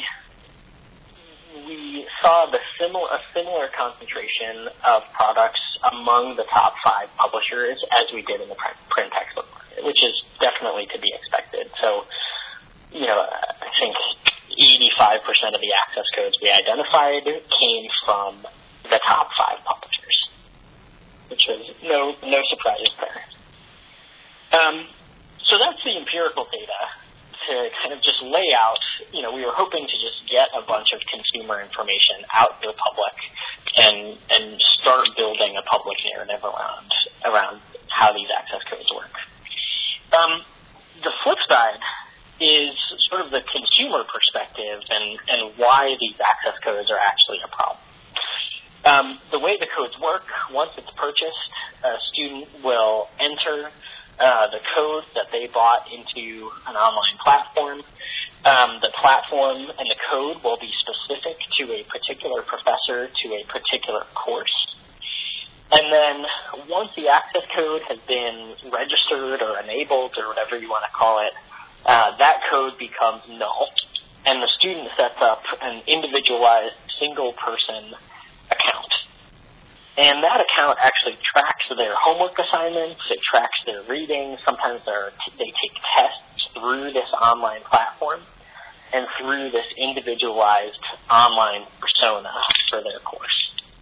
we saw the similar a similar concentration of products among the top five publishers as we did in the print, print textbook market, which is definitely to be expected. So, you know, I think eighty-five percent of the access codes we identified came from the top five publishers, which was no no surprises there. Um, so that's the empirical data. To kind of just lay out, you know, we were hoping to just get a bunch of consumer information out to the public and and start building a public narrative around around how these access codes work. Um, the flip side is sort of the consumer perspective and, and why these access codes are actually a problem. Um, the way the codes work, once it's purchased, a student will enter Uh, the code that they bought into an online platform. Um, the platform and the code will be specific to a particular professor to a particular course. And then once the access code has been registered or enabled or whatever you want to call it uh, that code becomes null, and the student sets up an individualized single-person account. And that account actually tracks their homework assignments, it tracks their reading, sometimes they take tests through this online platform and through this individualized online persona for their course.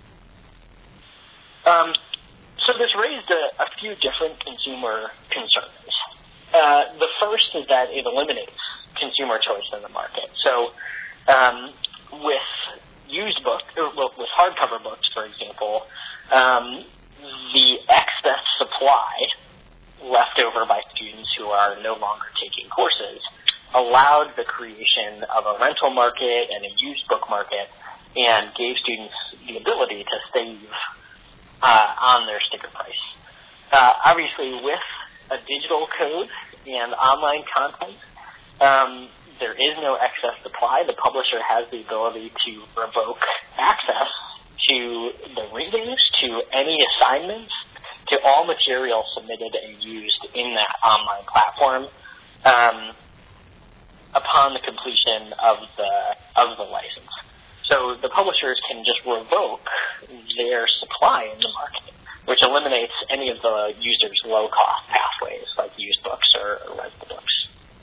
Um, so this raised a, a few different consumer concerns. Uh, the first is that it eliminates consumer choice in the market. So um, with used books, or with hardcover books, for example, um, the excess supply left over by students who are no longer taking courses allowed the creation of a rental market and a used book market and gave students the ability to save uh, on their sticker price. Uh, obviously, with a digital code and online content, um, there is no excess supply. The publisher has the ability to revoke access to the readings, to any assignments, to all material submitted and used in that online platform um, upon the completion of the of the license. So the publishers can just revoke their supply in the market, which eliminates any of the users' low-cost pathways like used books or, or rental books.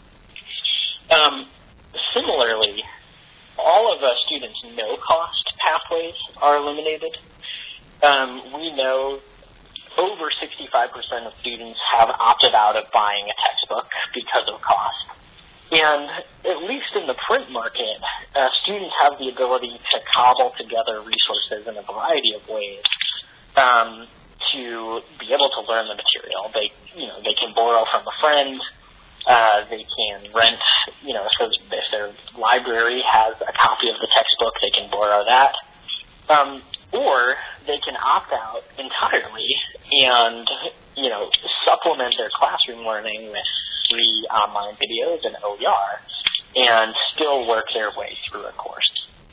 Um, similarly, all of a students' no-cost pathways are eliminated. Um, we know over sixty-five percent of students have opted out of buying a textbook because of cost. And at least in the print market, uh, students have the ability to cobble together resources in a variety of ways um, to be able to learn the material. They, you know, they can borrow from a friend. Uh, they can rent, you know, so if their library has a copy of the textbook, they can borrow that. Um, or they can opt out entirely and, you know, supplement their classroom learning with free online videos and O E R and still work their way through a course.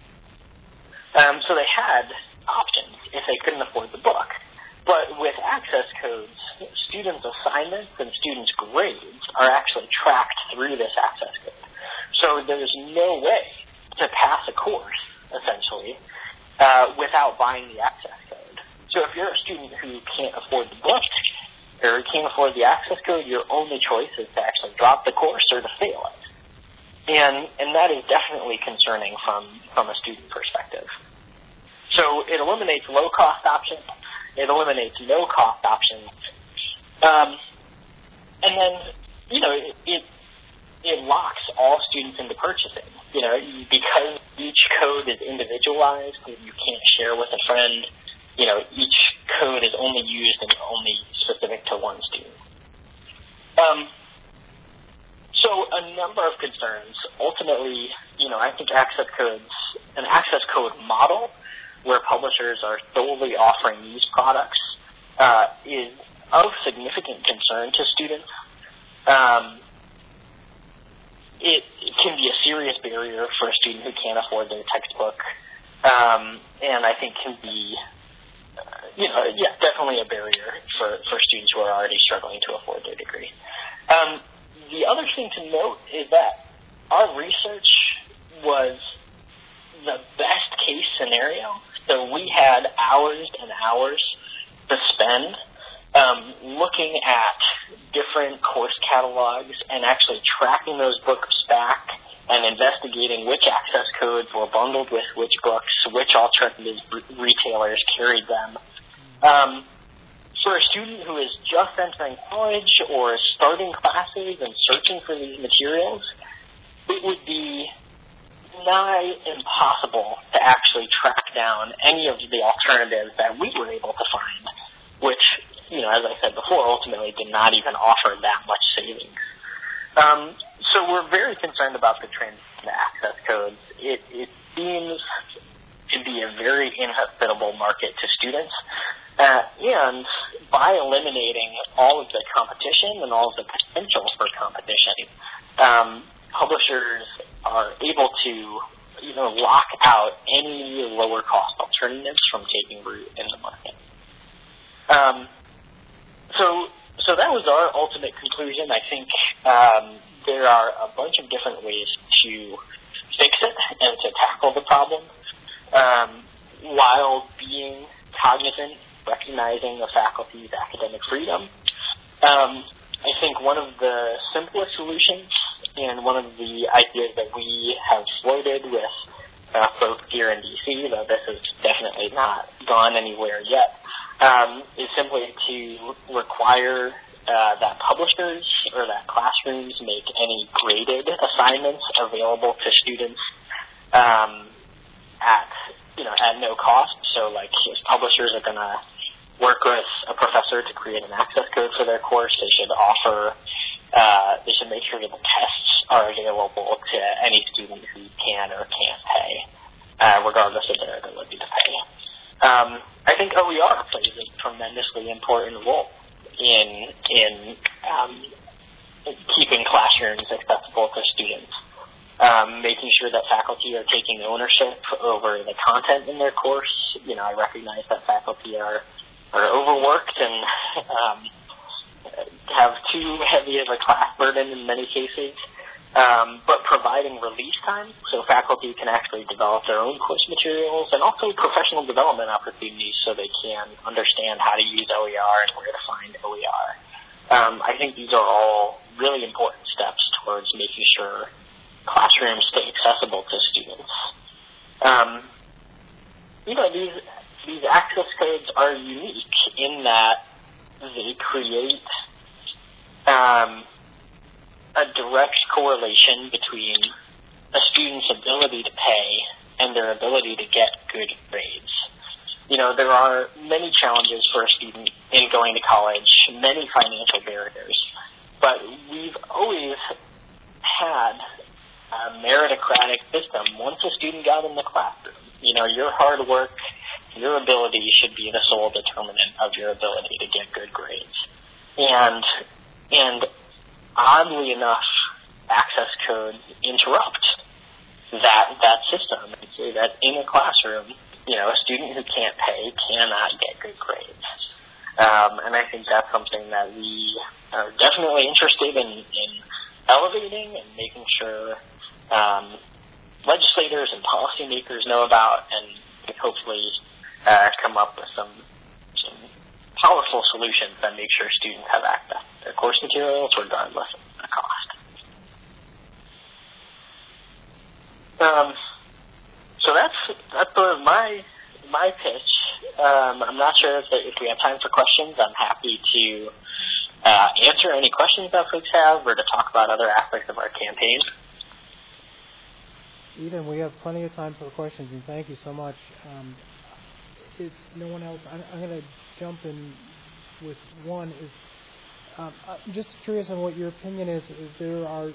Um, so they had options if they couldn't afford the book. But with access codes, students' assignments and students' grades are actually tracked through this access code. So there's no way to pass a course, essentially, uh, without buying the access code. So if you're a student who can't afford the book or can't afford the access code, your only choice is to actually drop the course or to fail it. And and that is definitely concerning from, from a student perspective. So it eliminates low-cost options. It eliminates no-cost options. Um, and then, you know, it, it it locks all students into purchasing. You know, because each code is individualized and you can't share with a friend, you know, each code is only used and only specific to one student. Um, so a number of concerns. Ultimately, you know, I think access codes, an access code model where publishers are solely offering these products uh, is of significant concern to students. Um, it, it can be a serious barrier for a student who can't afford their textbook, um, and I think can be, uh, you know, yeah, definitely a barrier for, for students who are already struggling to afford their degree. Um, the other thing to note is that our research was the best case scenario. So we had hours and hours to spend um, looking at different course catalogs and actually tracking those books back and investigating which access codes were bundled with which books, which alternative retailers carried them. Um, for a student who is just entering college or is starting classes and searching for these materials, it would be nigh impossible to actually track down any of the alternatives that we were able to find, which, you know, as I said before, ultimately did not even offer that much savings. Um, so we're very concerned about the transition to access codes. It, it seems to be a very inhospitable market to students, uh, and by eliminating all of the competition and all of the potential for competition, um, publishers are able to, you know, lock out any lower cost alternatives from taking root in the market. Um, so, so that was our ultimate conclusion. I think um, there are a bunch of different ways to fix it and to tackle the problem um, while being cognizant, recognizing the faculty's academic freedom. Um, I think one of the simplest solutions and one of the ideas that we have floated with uh, folks here in D C, though this has definitely not gone anywhere yet, um, is simply to require uh, that publishers or that classrooms make any graded assignments available to students um, at you know at no cost. So, like, if publishers are going to work with a professor to create an access code for their course, they should offer, uh, they should make sure that the tests are available to any student who can or can't pay, uh, regardless of their ability to pay. Um, I think O E R plays a tremendously important role in in um, keeping classrooms accessible to students, um, making sure that faculty are taking ownership over the content in their course. You know, I recognize that faculty are are overworked and um, have too heavy of a class burden in many cases, um, but providing release time so faculty can actually develop their own course materials and also professional development opportunities so they can understand how to use O E R and where to find O E R. Um, I think these are all really important steps towards making sure classrooms stay accessible to students. Um, you know, these... These access codes are unique in that they create um, a direct correlation between a student's ability to pay and their ability to get good grades. You know, there are many challenges for a student in going to college, many financial barriers, but we've always had a meritocratic system once a student got in the classroom. You know, your hard work, your ability should be the sole determinant of your ability to get good grades. And and oddly enough, access codes interrupt that that system and say that in a classroom, you know, a student who can't pay cannot get good grades. Um, and I think that's something that we are definitely interested in, in elevating and making sure um, legislators and policymakers know about, and hopefully Uh, come up with some some powerful solutions that make sure students have access to their course materials regardless of the cost. Um, so that's that's sort of my my pitch. Um, I'm not sure if, if we have time for questions. I'm happy to uh, answer any questions that folks have or to talk about other aspects of our campaign. Eden, we have plenty of time for questions, and thank you so much. Um, If no one else, I'm, I'm going to jump in with one. Is um, I'm just curious on what your opinion is. Is there are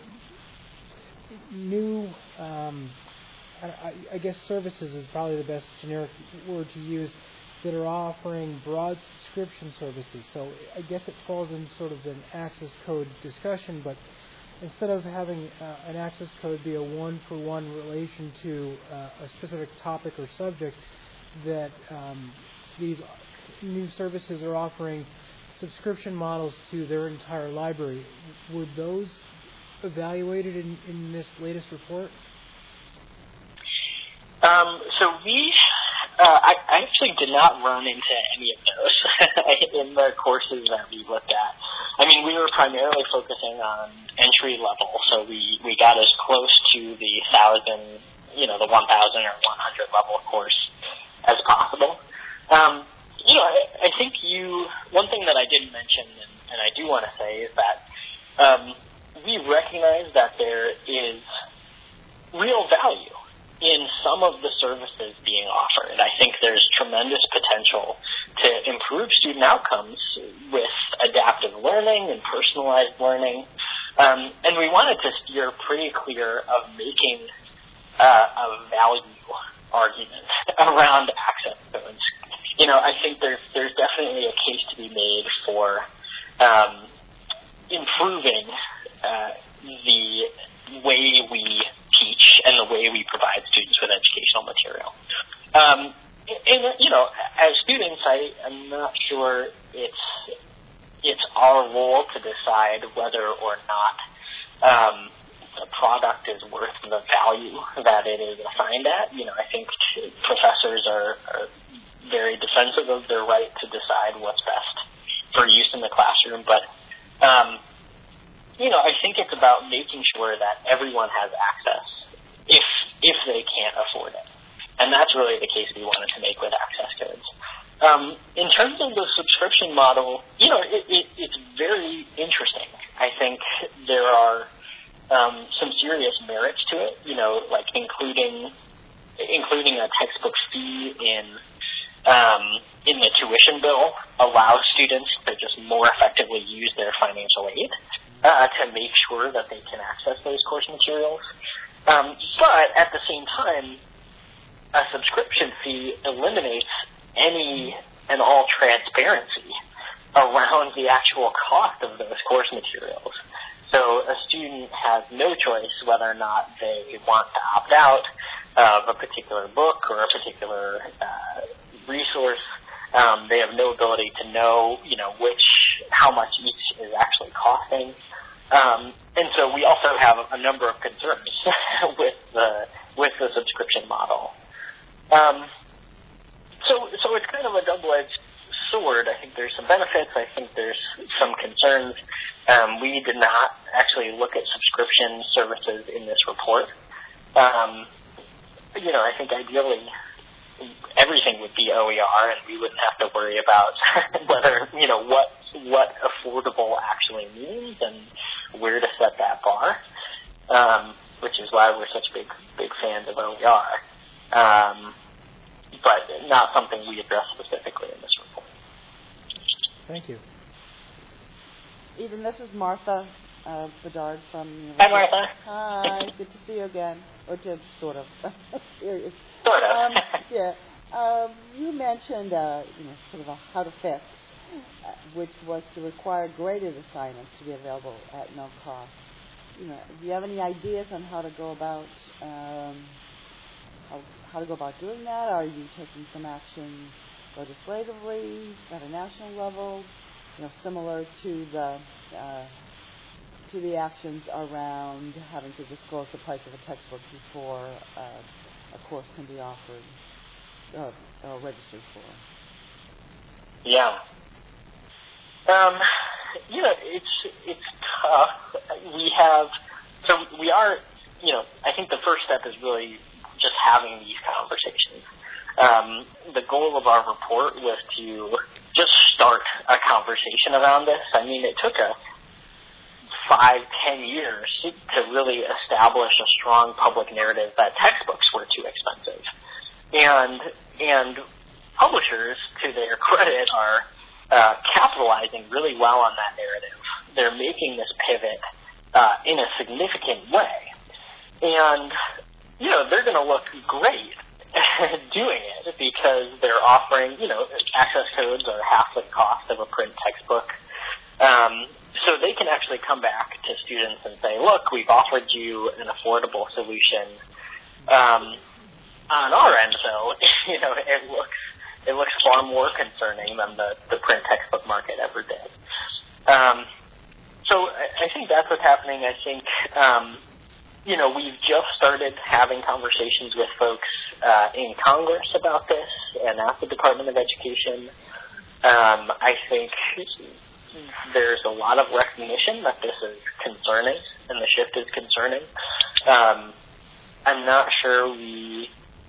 new, um, I, I guess services is probably the best generic word to use, that are offering broad subscription services. So I guess it falls in sort of an access code discussion, but instead of having uh, an access code be a one-for-one relation to uh, a specific topic or subject, that um, these new services are offering subscription models to their entire library. Were those evaluated in, in this latest report? Um, so we, uh, I, I actually did not run into any of those in the courses that we looked at. I mean, we were primarily focusing on entry level, so we, we got as close to the thousand, you know, the one thousand or one hundred level course as possible. Um, you know, I, I think you, one thing that I didn't mention, and, and I do want to say, is that um, we recognize that there is real value in some of the services being offered. I think there's tremendous potential to improve student outcomes with adaptive learning and personalized learning. Um, and we wanted to steer pretty clear of making uh, a value argument around access codes. You know, I think there's there's definitely a case to be made for um, improving uh, the way we teach and the way we provide students with educational material. Um, and, you know, as students, I, I'm not sure it's it's our role to decide whether or not um, the product is worth the value that it is assigned at. You know, I think professors are, are very defensive of their right to decide what's best for use in the classroom, but um, you know, I think it's about making sure that everyone has access if if they can't afford it. And that's really the case we wanted to make with access codes. Um, in terms of the subscription model, you know, it, it, it's very interesting. I think there are um, some serious merits to it, you know, like including including a textbook fee in um, in the tuition bill allows students to just more effectively use their financial aid uh, to make sure that they can access those course materials. Um, but at the same time, a subscription fee eliminates any and all transparency around the actual cost of those course materials. So a student has no choice whether or not they want to opt out of a particular book or a particular uh, resource. Um, they have no ability to know, you know, which, how much each is actually costing. Um, and so we also have a number of concerns with the with the subscription model. Um, so so it's kind of a double-edged sword. I think there's some benefits. I think there's some concerns. Um, we did not actually look at subscription services in this report. Um, you know, I think ideally everything would be O E R, and we wouldn't have to worry about whether, you know, what what affordable actually means and where to set that bar, um, which is why we're such big big fans of O E R. Um, but not something we address specifically in this report. Thank you. Even this is Martha uh, Bedard from University. Hi, Martha. Hi, good to see you again. Or to sort of. Serious. Sort of. Um, yeah. Um, you mentioned, uh, you know, sort of a how to fix, uh, which was to require graded assignments to be available at no cost. You know, do you have any ideas on how to go about um, how how to go about doing that? Are you taking some action legislatively at a national level? You know, similar to the uh, to the actions around having to disclose the price of a textbook before uh, a course can be offered uh, or registered for. Yeah. Um, you know, it's it's tough. We have so we are. You know, I think the first step is really just having these conversations. Um, the goal of our report was to just start a conversation around this. I mean, it took us five, ten years to really establish a strong public narrative that textbooks were too expensive. And and publishers, to their credit, are uh, capitalizing really well on that narrative. They're making this pivot uh, in a significant way. And, you know, they're going to look great doing it because they're offering, you know, access codes are half the cost of a print textbook. Um, so they can actually come back to students and say, look, we've offered you an affordable solution. Um, on our end, though, you know, it looks it looks far more concerning than the, the print textbook market ever did. Um, so I, I think that's what's happening. I think, um, you know, we've just started having conversations with folks uh, in Congress about this and at the Department of Education. Um, I think there's a lot of recognition that this is concerning and the shift is concerning. Um, I'm not sure we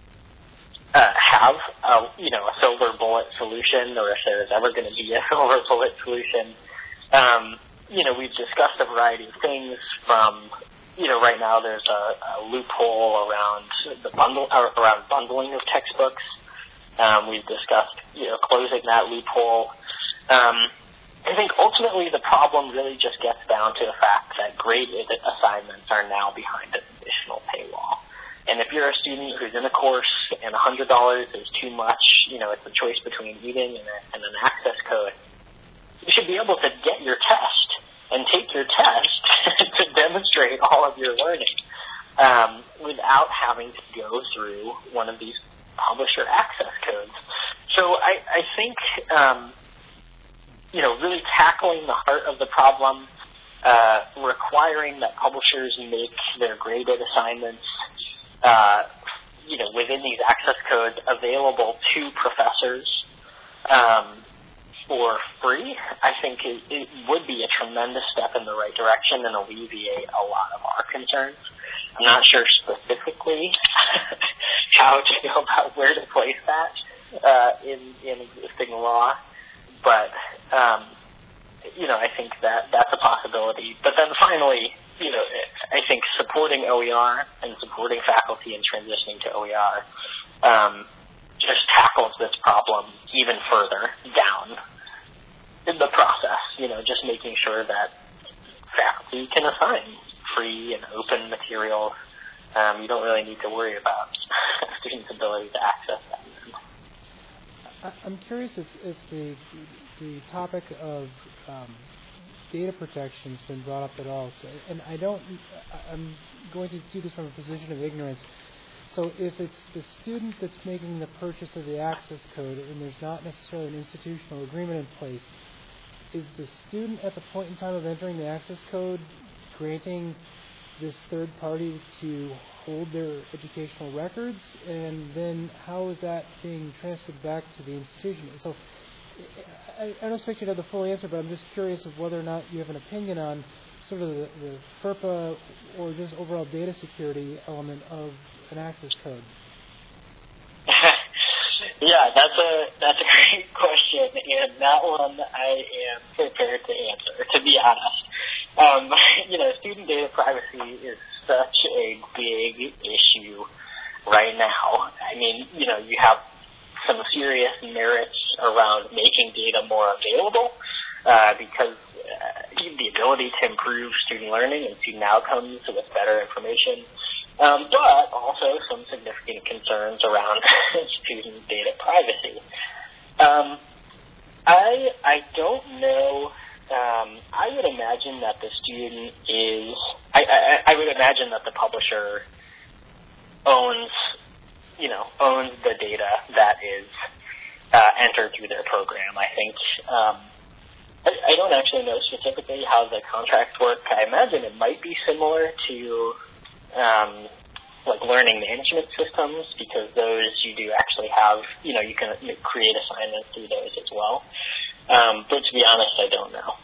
uh, have a, you know, a silver bullet solution, or if there's ever going to be a silver bullet solution. Um, you know, we've discussed a variety of things from, you know, right now there's a, a loophole around the bundle, or around bundling of textbooks. Um, we've discussed, you know, closing that loophole. Um, I think ultimately the problem really just gets down to the fact that graded assignments are now behind an additional paywall. And if you're a student who's in a course and one hundred dollars is too much, you know, it's a choice between eating and, a, and an access code, you should be able to get your test and take your test to demonstrate all of your learning um, without having to go through one of these publisher access codes. So I, I think, um, you know, really tackling the heart of the problem uh, requiring that publishers make their graded assignments, uh, you know, within these access codes available to professors um, for free, I think it, it would be a tremendous step in the right direction and alleviate a lot of our concerns. I'm not sure specifically how to go about where to place that uh, in, in existing law, but, um, you know, I think that that's a possibility. But then finally, you know, I think supporting O E R and supporting faculty in transitioning to O E R um, just tackles this problem even further down in the process, you know, just making sure that faculty can assign free and open material. Um, you don't really need to worry about students' ability to access that. I'm curious if, if the the topic of um, data protection has been brought up at all. So, and I don't, I'm going to do this from a position of ignorance. So if it's the student that's making the purchase of the access code and there's not necessarily an institutional agreement in place, is the student at the point in time of entering the access code granting this third party to hold their educational records, and then how is that being transferred back to the institution? So I, I don't expect you to have the full answer, but I'm just curious of whether or not you have an opinion on sort of the, the FERPA or just overall data security element of an access code. Yeah, that's a that's a great question, and that one I am prepared to answer, to be honest. Um, you know, student data privacy is such a big issue right now. I mean, you know, you have some serious merits around making data more available uh, because uh, the ability to improve student learning and student outcomes with better information, um, but also some significant concerns around student data privacy. Um, I I don't know. Um, I would imagine that the student is, I, I, I would imagine that the publisher owns, you know, owns the data that is uh, entered through their program. I think, um, I, I don't actually know specifically how the contracts work. I imagine it might be similar to, um, like learning management systems, because those you do actually have, you know, you can create assignments through those as well. Um, but to be honest, I don't know.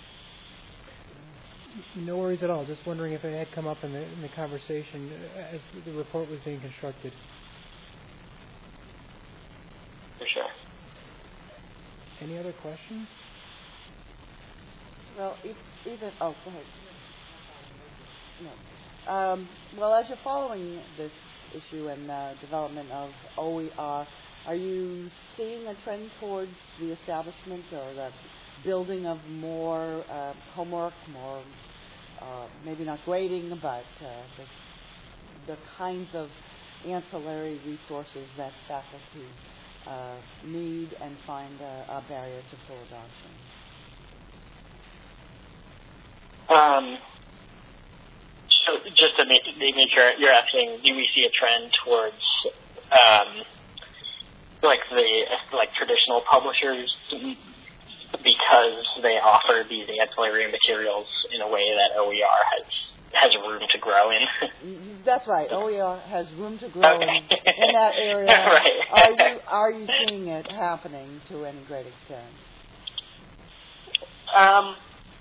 No worries at all. Just wondering if it had come up in the, in the conversation as the report was being constructed. For sure. Any other questions? Well, even, oh, go ahead. No. Um, well, as you're following this issue and uh, development of O E R, are you seeing a trend towards the establishment or the building of more uh, homework, more, uh, maybe not grading, but uh, the, the kinds of ancillary resources that faculty uh, need and find a, a barrier to full adoption? Um, so just to make, make sure, you're asking, do we see a trend towards um, like the like traditional publishers because they offer these ancillary materials in a way that O E R has has room to grow in? That's right. O E R has room to grow okay. in, in that area. Right. Are you are you seeing it happening to any great extent? Um,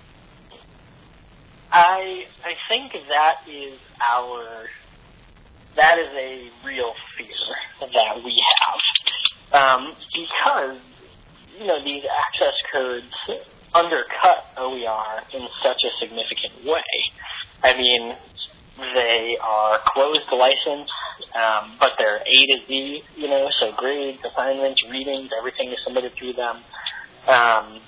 I I think that is our that is a real fear that we have. Um, because, you know, these access codes undercut O E R in such a significant way. I mean, they are closed license, um, but they're A to Z, you know, so grades, assignments, readings, everything is submitted through them. Um,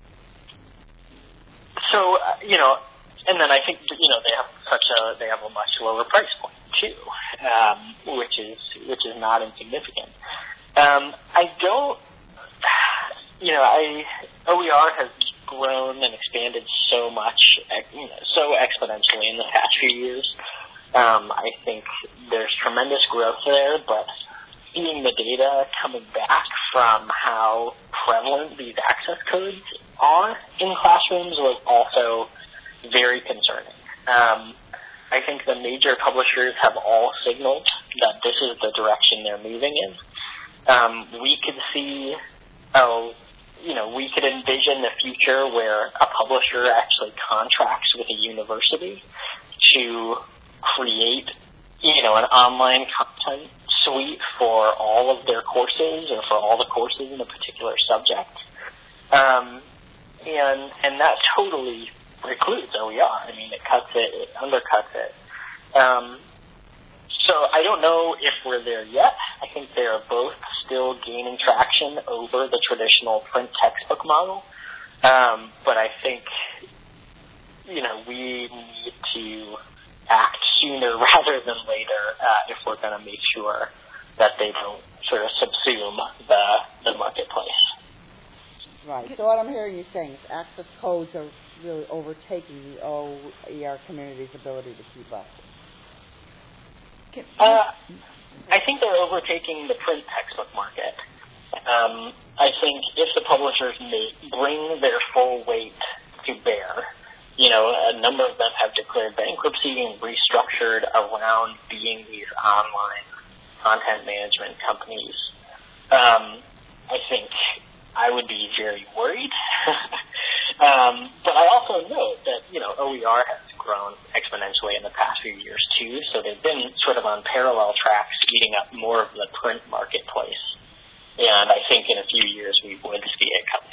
so, uh, you know, and then I think, you know, they have such a, they have a much lower price point, too, um, which is, which is not insignificant. Um, I don't, you know, I, O E R has grown and expanded so much, you know, so exponentially in the past few years. Um, I think there's tremendous growth there, but seeing the data coming back from how prevalent these access codes are in classrooms was also very concerning. Um, I think the major publishers have all signaled that this is the direction they're moving in. Um, we could see, oh, you know, we could envision the future where a publisher actually contracts with a university to create, you know, an online content suite for all of their courses or for all the courses in a particular subject. Um, and and that totally precludes O E R. I mean, it cuts it, it undercuts it. Um, so I don't know if we're there yet. I think they are both still gaining traction over the traditional print textbook model. Um, but I think, you know, we need to act sooner rather than later uh, if we're going to make sure that they don't sort of subsume the, the marketplace. Right. So what I'm hearing you saying is access codes are really overtaking the O E R community's ability to keep up. Uh, I think they're overtaking the print textbook market. Um, I think if the publishers may bring their full weight to bear, you know, a number of them have declared bankruptcy and restructured around being these online content management companies. Um, I think I would be very worried. um, but I also know that, you know, O E R has grown exponentially in the past few years too, so they've been sort of on parallel tracks eating up more of the print marketplace. And I think in a few years we would see it come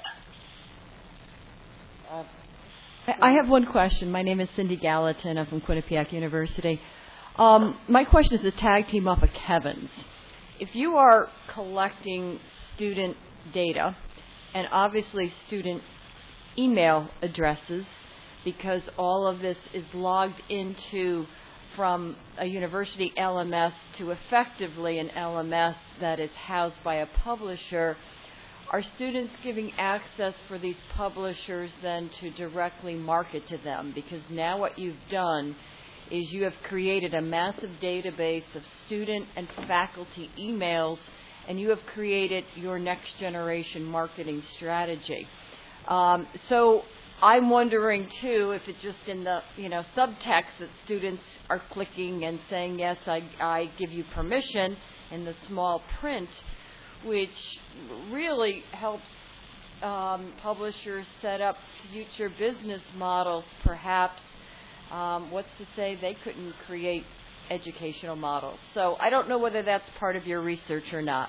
to a head. Uh, I have one question. My name is Cindy Gallatin. I'm from Quinnipiac University. Um, my question is a tag team off of Kevin's. If you are collecting student data and obviously student email addresses, because all of this is logged into from a university L M S to effectively an L M S that is housed by a publisher, are students giving access for these publishers then to directly market to them? Because now what you've done is you have created a massive database of student and faculty emails, and you have created your next generation marketing strategy. Um, so I'm wondering too if it's just in the, you know, subtext that students are clicking and saying, yes, I, I give you permission in the small print, which really helps um, publishers set up future business models, perhaps. Um, what's to say they couldn't create educational models? So I don't know whether that's part of your research or not.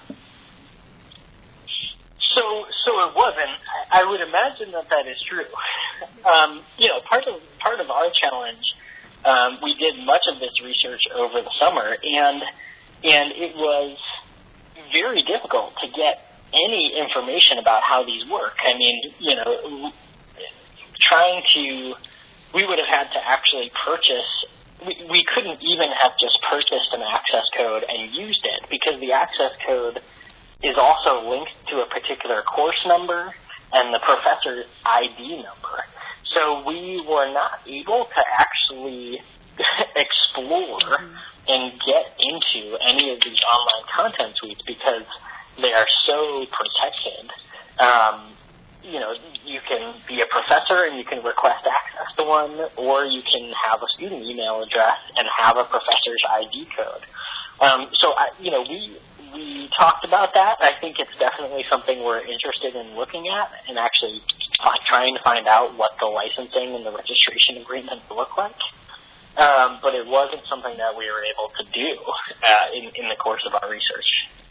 So, so it wasn't. I would imagine that that is true. Um, you know, part of part of our challenge, um, we did much of this research over the summer, and and it was very difficult to get any information about how these work. I mean, you know, trying to, we would have had to actually purchase. We, we couldn't even have just purchased an access code and used it, because the access code is also linked to a particular course number and the professor's I D number. So we were not able to actually explore mm-hmm. and get into any of these online content suites because they are so protected. Um, you know, you can be a professor and you can request access to one, or you can have a student email address and have a professor's I D code. Um, so, I, you know, we we talked about that. I think it's definitely something we're interested in looking at and actually uh, trying to find out what the licensing and the registration agreements look like. Um, but it wasn't something that we were able to do uh, in, in the course of our research.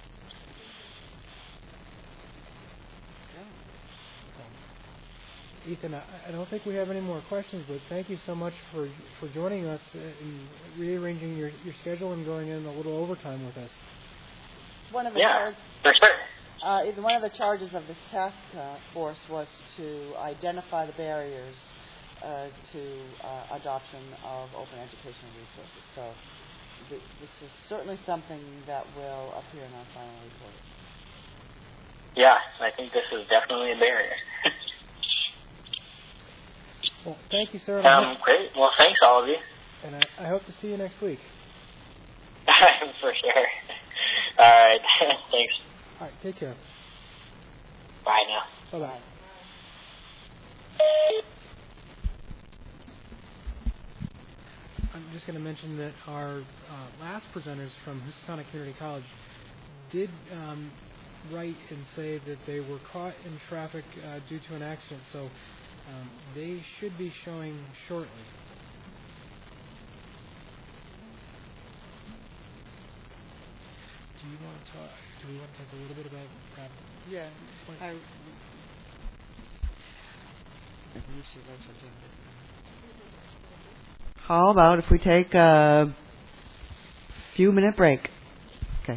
Ethan, I don't think we have any more questions, but thank you so much for for joining us and rearranging your, your schedule and going in a little overtime with us. One of the yeah, charges, for sure. Uh, one of the charges of this task uh, force was to identify the barriers uh, to uh, adoption of open educational resources. So th- this is certainly something that will appear in our final report. Yeah, I think this is definitely a barrier. Well, thank you, sir. Um, great. Well, thanks, all of you. And I, I hope to see you next week. For sure. All right. Thanks. All right. Take care. Bye now. Bye-bye. just going to mention that our uh, last presenters from Housatonic Community College did um, write and say that they were caught in traffic uh, due to an accident, so um, they should be showing shortly. Do you want to talk? Do we want to talk a little bit about? Uh, Yeah. what- I, How about if we take a few minute break? Okay.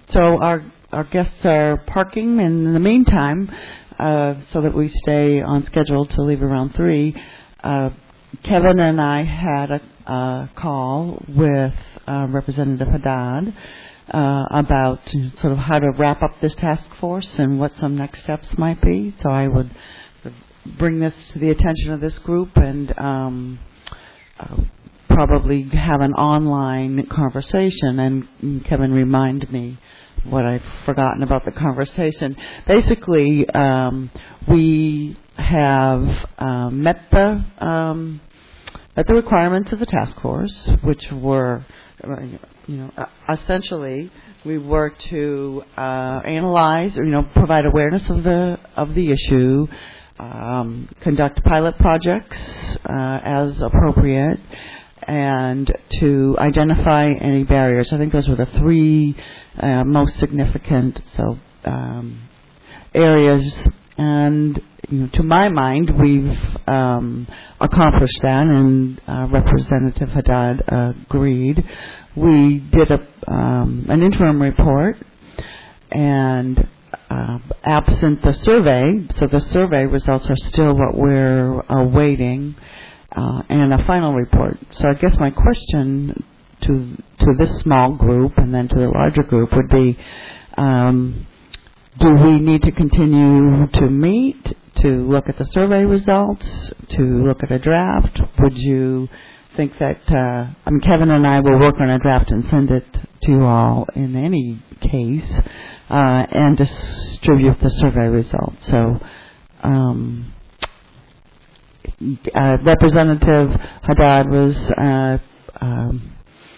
so our our guests are parking, and in the meantime, uh, so that we stay on schedule to leave around three, uh, Kevin and I had a uh, call with uh, Representative Haddad uh, about sort of how to wrap up this task force and what some next steps might be. So I would bring this to the attention of this group and um, uh, probably have an online conversation. And Kevin reminded me what I've forgotten about the conversation. Basically, um, we have uh, met the um, met the requirements of the task force, which were, you know, essentially we were to uh, analyze, or, you know, provide awareness of the of the issue, um, conduct pilot projects uh, as appropriate, and to identify any barriers. I think those were the three uh, most significant so um, areas. And you know, to my mind, we've um, accomplished that, and uh, Representative Haddad uh, agreed. We did a, um, an interim report, and uh, absent the survey, so the survey results are still what we're awaiting, uh, and a final report. So I guess my question to to this small group and then to the larger group would be, um, do we need to continue to meet, to look at the survey results, to look at a draft? Would you think that, uh, I mean, Kevin and I will work on a draft and send it to you all in any case, uh, and distribute the survey results. So, um, uh, Representative Haddad was uh, um,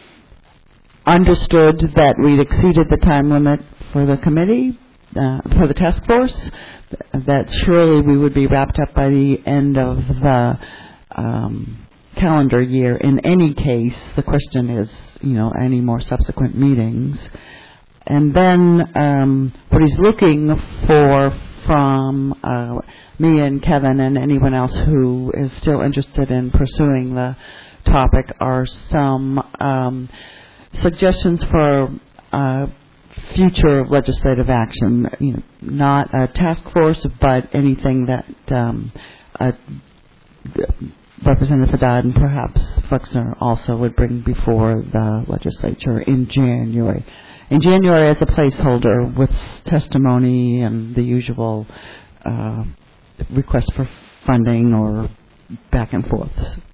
understood that we'd exceeded the time limit for the committee, uh, for the task force, that surely we would be wrapped up by the end of the um, calendar year. In any case, the question is, you know, any more subsequent meetings. And then um, what he's looking for from uh, me and Kevin and anyone else who is still interested in pursuing the topic are some um, suggestions for uh, future legislative action, you know, not a task force, but anything that um, uh, Representative Haddad and perhaps Flexner also would bring before the legislature in January. In January, as a placeholder with testimony and the usual uh, request for funding or back and forth.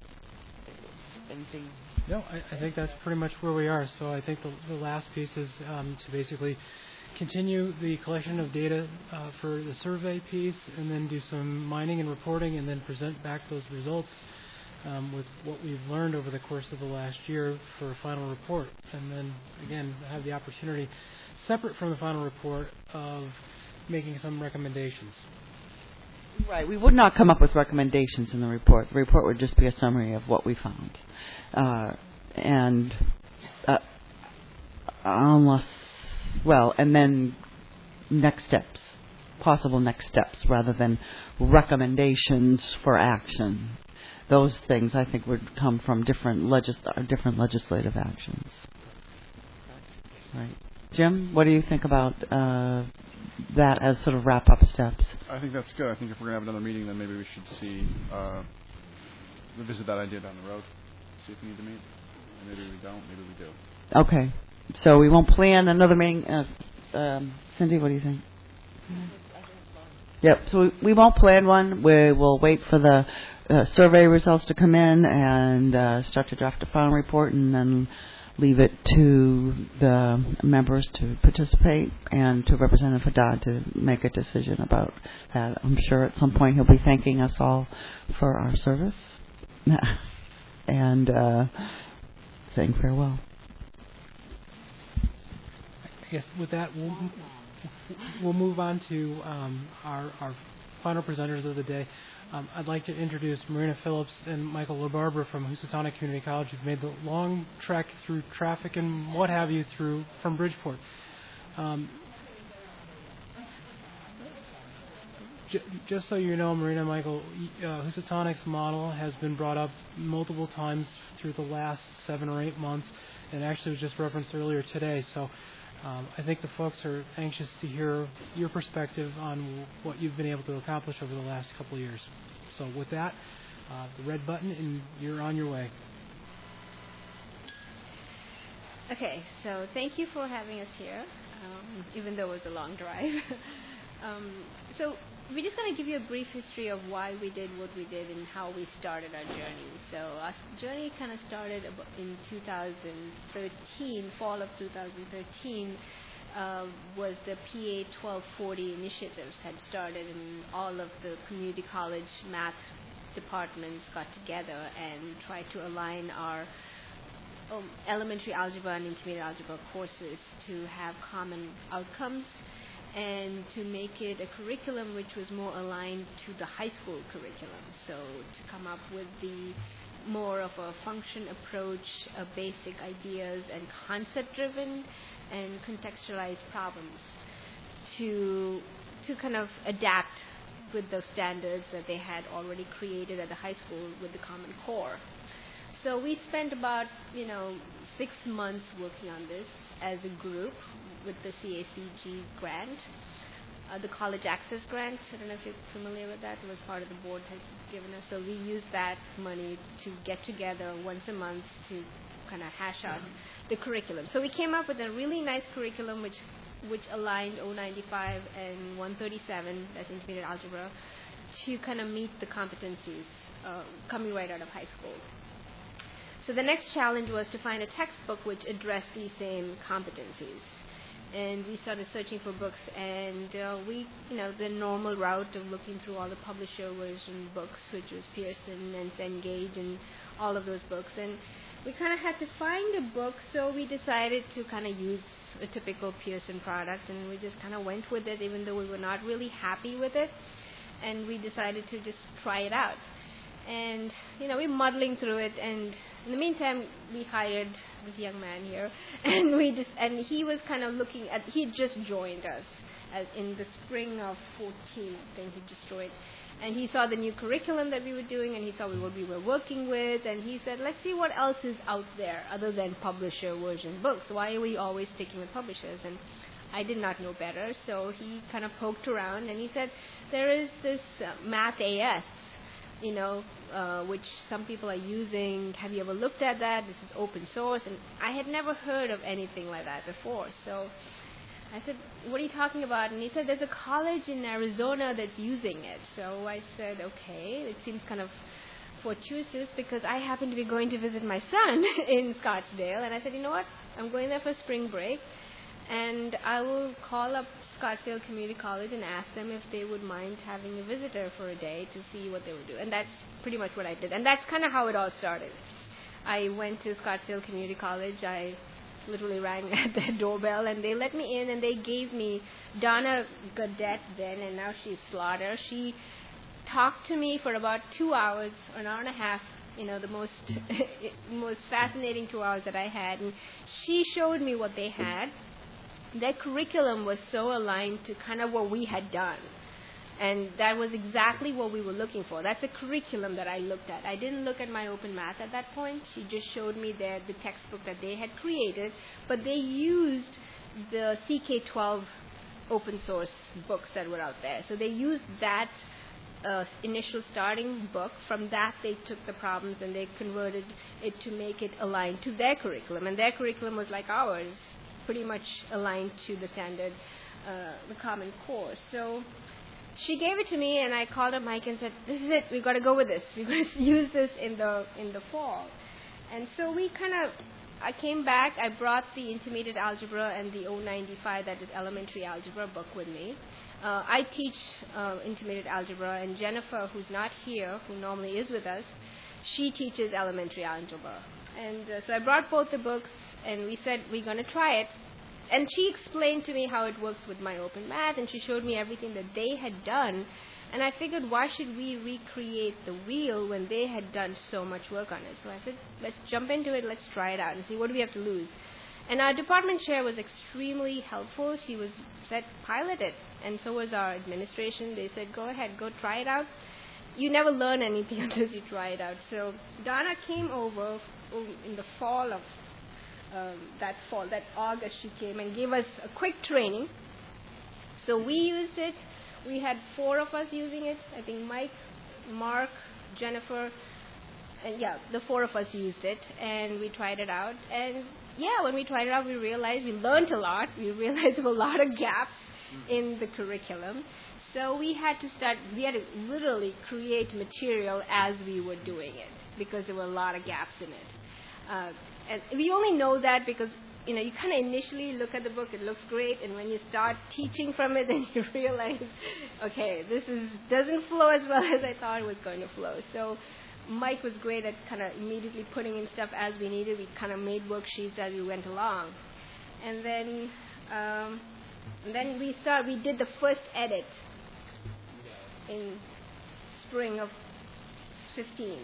Anything? No, I, I think that's pretty much where we are. So I think the, the last piece is um, to basically continue the collection of data uh, for the survey piece, and then do some mining and reporting, and then present back those results um, with what we've learned over the course of the last year for a final report. And then, again, have the opportunity, separate from the final report, of making some recommendations. Right. We would not come up with recommendations in the report. The report would just be a summary of what we found. Uh, and uh, unless, well, and then next steps, possible next steps, rather than recommendations for action. Those things, I think, would come from different legis- different legislative actions. Right. Jim, what do you think about uh, that as sort of wrap-up steps? I think that's good. I think if we're going to have another meeting, then maybe we should see, uh, revisit that idea down the road, see if we need to meet. Maybe we don't, maybe we do. Okay. So we won't plan another meeting. Uh, um, Cindy, what do you think? Yep. So we, we won't plan one. We will wait for the uh, survey results to come in and uh, start to draft a final report, and then leave it to the members to participate and to Representative Haddad to make a decision about that. I'm sure at some point he'll be thanking us all for our service and uh, saying farewell. I guess with that, we'll, we'll move on to um, our, our final presenters of the day. Um, I'd like to introduce Marina Phillips and Michael LaBarbera from Housatonic Community College, who've made the long trek through traffic and what have you through from Bridgeport. Um, j- just so you know, Marina and Michael, uh, Housatonic's model has been brought up multiple times through the last seven or eight months, and actually was just referenced earlier today. So Um, I think the folks are anxious to hear your perspective on what you've been able to accomplish over the last couple of years. So with that, uh, the red button, and you're on your way. Okay, so thank you for having us here, um, even though it was a long drive. um, so we're just going to give you a brief history of why we did what we did and how we started our journey. So our journey kind of started in two thousand thirteen, fall of two thousand thirteen, uh, was the P A twelve forty initiatives had started, and all of the community college math departments got together and tried to align our um, elementary algebra and intermediate algebra courses to have common outcomes, and to make it a curriculum which was more aligned to the high school curriculum. So to come up with the more of a function approach, uh, basic ideas and concept-driven and contextualized problems to to kind of adapt with those standards that they had already created at the high school with the Common Core. So we spent about, you know, six months working on this as a group with the C A C G grant, uh, the College Access Grant. I don't know if you're familiar with that. It was part of the board had given us. So we used that money to get together once a month to kind of hash out the curriculum. So we came up with a really nice curriculum which which aligned O ninety-five and one thirty-seven, that's intermediate algebra, to kind of meet the competencies uh, coming right out of high school. So the next challenge was to find a textbook which addressed these same competencies. And we started searching for books, and uh, we, you know, the normal route of looking through all the publisher version books, which was Pearson and Cengage and all of those books. And we kind of had to find a book, so we decided to kind of use a typical Pearson product, and we just kind of went with it, even though we were not really happy with it. And we decided to just try it out. And, you know, we're muddling through it, and in the meantime, we hired this young man here, and we just, and he was kind of looking at, he just joined us as in the spring of fourteen, I think he just joined, and he saw the new curriculum that we were doing, and he saw what we were working with, and he said, let's see what else is out there other than publisher version books. Why are we always sticking with publishers? And I did not know better, so he kind of poked around, and he said, there is this uh, Math A S, you know, uh, which some people are using. Have you ever looked at that? This is open source. And I had never heard of anything like that before. So I said, what are you talking about? And he said, there's a college in Arizona that's using it. So I said, okay, it seems kind of fortuitous because I happen to be going to visit my son in Scottsdale. And I said, you know what? I'm going there for spring break. And I will call up Scottsdale Community College and ask them if they would mind having a visitor for a day to see what they would do. And that's pretty much what I did. And that's kind of how it all started. I went to Scottsdale Community College. I literally rang at their doorbell, and they let me in, and they gave me Donna Gadet then, and now she's Slaughter. She talked to me for about two hours, or an hour and a half, you know, the most most fascinating two hours that I had. And she showed me what they had. Their curriculum was so aligned to kind of what we had done. And that was exactly what we were looking for. That's a curriculum that I looked at. I didn't look at my open math at that point. She just showed me their, the textbook that they had created. But they used the C K twelve open source books that were out there. So they used that uh, initial starting book. From that, they took the problems and they converted it to make it aligned to their curriculum. And their curriculum was like ours, pretty much aligned to the standard, uh, the Common Core. So she gave it to me, and I called up Mike and said, "This is it. We've got to go with this. We're going to use this in the in the fall." And so we kind of, I came back. I brought the intermediate algebra and the O ninety-five, that is elementary algebra book, with me. Uh, I teach uh, intermediate algebra, and Jennifer, who's not here, who normally is with us, she teaches elementary algebra. And uh, so I brought both the books, and we said, we're going to try it. And she explained to me how it works with my open math, and she showed me everything that they had done. And I figured, why should we recreate the wheel when they had done so much work on it? So I said, let's jump into it, let's try it out and see what do we have to lose. And our department chair was extremely helpful. She was said, pilot it. And so was our administration. They said, go ahead, go try it out. You never learn anything unless you try it out. So Donna came over in the fall of um, that fall, that August, she came and gave us a quick training. So we used it. We had four of us using it. I think Mike, Mark, Jennifer, and yeah, the four of us used it, and we tried it out. And yeah, when we tried it out, we realized we learned a lot. We realized there were a lot of gaps in the curriculum. So we had to start, we had to literally create material as we were doing it because there were a lot of gaps in it. Uh, and we only know that because, you know, you kind of initially look at the book, it looks great, and when you start teaching from it, then you realize, okay, this is doesn't flow as well as I thought it was going to flow. So Mike was great at kind of immediately putting in stuff as we needed. We kind of made worksheets as we went along. And then, um, and then we start, we did the first edit in spring of fifteen.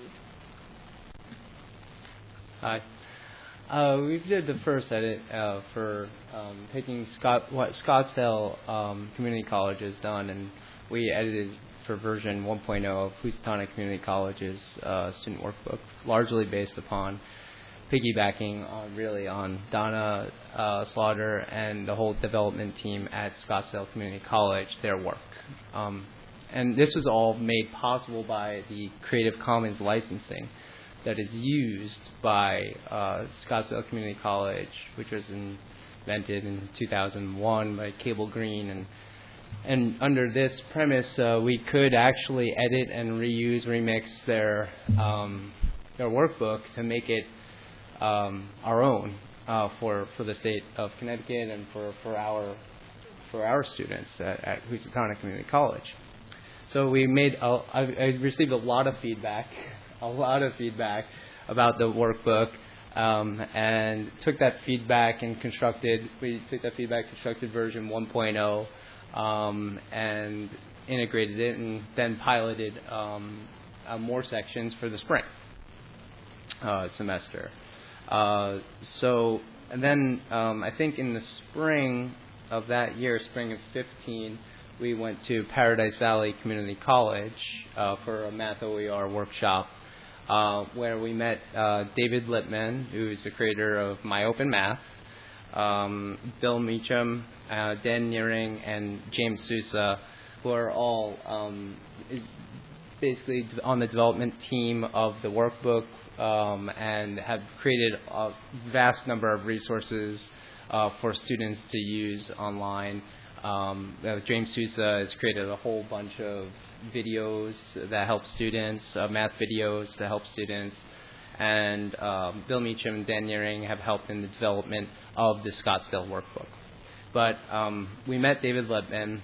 Hi. Uh, we did the first edit uh, for um, taking Scott, what Scottsdale um, Community College has done, and we edited for version one point oh of Housatonic Community College's uh, student workbook, largely based upon piggybacking on really on Donna uh, Slaughter and the whole development team at Scottsdale Community College, their work. Um, and this was all made possible by the Creative Commons licensing that is used by uh, Scottsdale Community College, which was invented in two thousand one by Cable Green. And and under this premise, uh, we could actually edit and reuse, remix their um, their workbook to make it um, our own uh, for for the state of Connecticut and for, for our for our students at, at Housatonic Community College. So we made a, I, I received a lot of feedback. a lot of feedback about the workbook, um, and took that feedback and constructed, we took that feedback, constructed version one point oh, um, and integrated it, and then piloted um, uh, more sections for the spring uh, semester. Uh, so, and then um, I think in the spring of that year, spring of fifteen, we went to Paradise Valley Community College uh, for a Math O E R workshop, uh, where we met uh, David Lippman, who's the creator of My Open Math, um, Bill Meacham, uh, Dan Nearing, and James Sousa, who are all um, basically on the development team of the workbook, um, and have created a vast number of resources uh, for students to use online. Um, uh, James Sousa has created a whole bunch of videos that help students, uh, math videos to help students, and um, Bill Meacham and Dan Nearing have helped in the development of the Scottsdale workbook. But um, we met David Lippman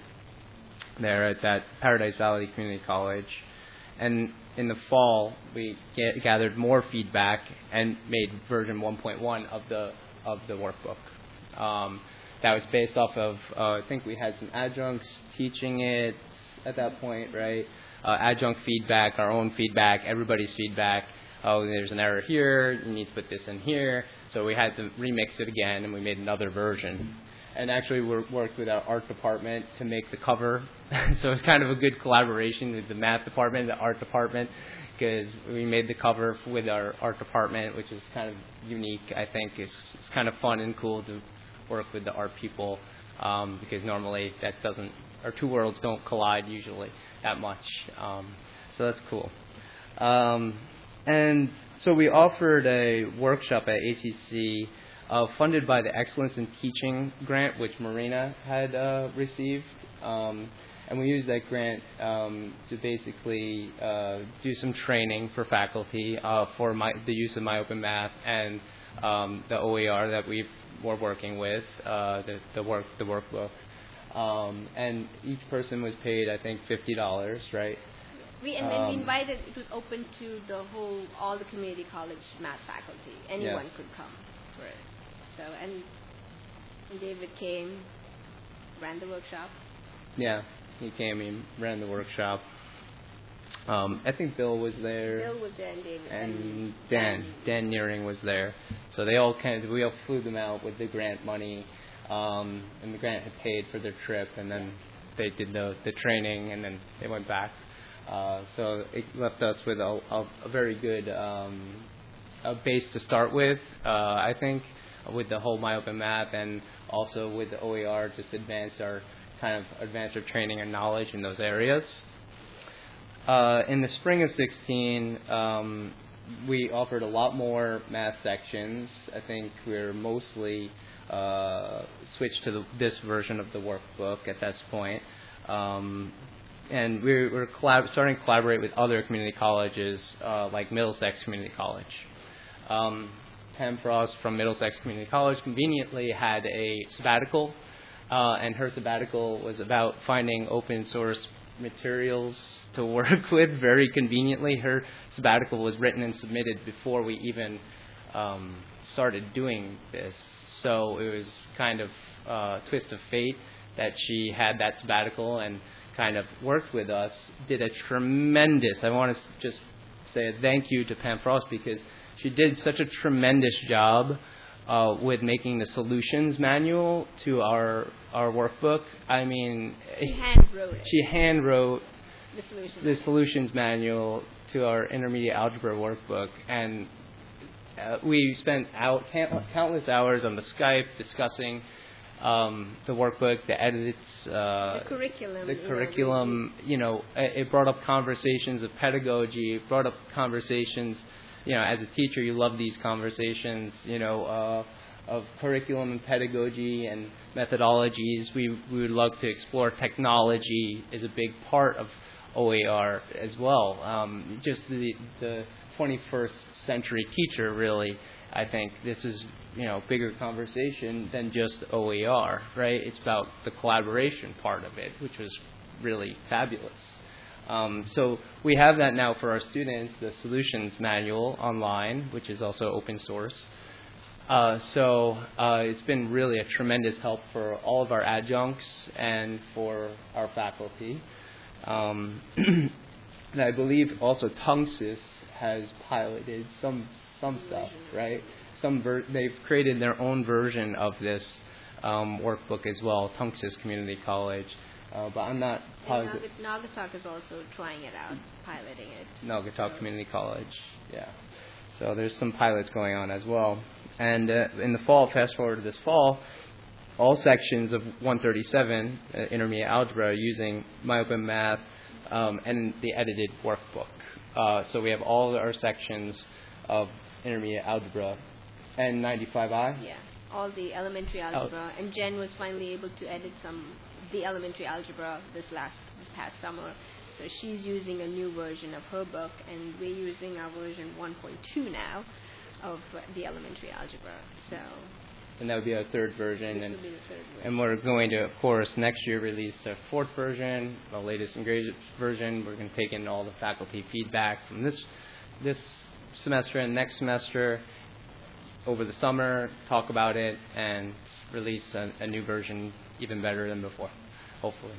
there at that Paradise Valley Community College, and in the fall we get, gathered more feedback and made version one point one of the of the workbook. Um, That was based off of, uh, I think we had some adjuncts teaching it at that point, right? Uh, adjunct feedback, our own feedback, everybody's feedback. Oh, there's an error here, you need to put this in here. So we had to remix it again, and we made another version. And actually we worked with our art department to make the cover. So it's kind of a good collaboration with the math department and the art department, because we made the cover with our art department, which is kind of unique, I think. It's, it's kind of fun and cool to work with the art people, um, because normally that doesn't, our two worlds don't collide usually that much. Um, so that's cool. Um, and so we offered a workshop at A C C uh, funded by the Excellence in Teaching grant, which Marina had uh, received. Um, and we used that grant um, to basically uh, do some training for faculty uh, for my, the use of My Open Math and um, the O E R that we've we're working with, uh, the, the work, the workbook, um, and each person was paid, I think, fifty dollars, right? We and then Um, we invited. It was open to the whole, all the community college math faculty. Anyone Yes. could come for it. So and, and David came, ran the workshop. Yeah, he came, he ran the workshop. Um, I think Bill was there. Bill was there and David And Dan, Dan Nearing was there. So they all kind of, we all flew them out with the grant money, um, and the grant had paid for their trip, and then they did the, the training, and then they went back. Uh, so it left us with a, a, a very good um, a base to start with. Uh, I think with the whole MyOpenMath, and also with the O E R, just advanced our kind of advanced our training and knowledge in those areas. Uh, in the spring of sixteen, um, we offered a lot more math sections. I think we're mostly uh, switched to the, this version of the workbook at this point. Um, and we're, we're collab- starting to collaborate with other community colleges, uh, like Middlesex Community College. Um, Pam Frost from Middlesex Community College conveniently had a sabbatical, uh, and her sabbatical was about finding open source materials to work with. Very conveniently, her sabbatical was written and submitted before we even um, started doing this. So it was kind of a twist of fate that she had that sabbatical and kind of worked with us, did a tremendous, I want to just say a thank you to Pam Frost, because she did such a tremendous job uh, with making the solutions manual to our our workbook. I mean, she hand wrote it. She hand wrote the solutions, the solutions manual to our intermediate algebra workbook, and uh, we spent out countless hours on the Skype discussing um, the workbook, the edits, uh, the curriculum. The curriculum. You know, it brought up conversations of pedagogy. It brought up conversations. You know, as a teacher, you love these conversations. You know, uh, of curriculum and pedagogy and methodologies. We we would love to explore technology is a big part of O E R as well. Um, just the the twenty-first century teacher, really. I think this is, you know, bigger conversation than just O E R, right? It's about the collaboration part of it, which was really fabulous. Um, so we have that now for our students, the solutions manual online, which is also open source. Uh, so uh, it's been really a tremendous help for all of our adjuncts and for our faculty. Um, and I believe also Tunxis has piloted some some stuff, right? Some ver- they've created their own version of this um, workbook as well, Tunxis Community College. Uh, but I'm not positive. And Naugatuck is also trying it out, piloting it. Naugatuck so. Community College, yeah. So there's some pilots going on as well. And uh, in the fall, fast forward to this fall, all sections of one thirty-seven, uh, intermediate algebra, are using MyOpenMath um, and the edited workbook. Uh, so we have all our sections of intermediate algebra and ninety-five I. Yeah, all the elementary algebra. Oh. And Jen was finally able to edit some the elementary algebra this last this past summer. So she's using a new version of her book, and we're using our version one point two now of the elementary algebra. So. And that would be our third version. This and, will be the third version. And we're going to, of course, next year release the fourth version, the latest and greatest version. We're going to take in all the faculty feedback from this this semester and next semester over the summer, talk about it, and release a, a new version even better than before, hopefully.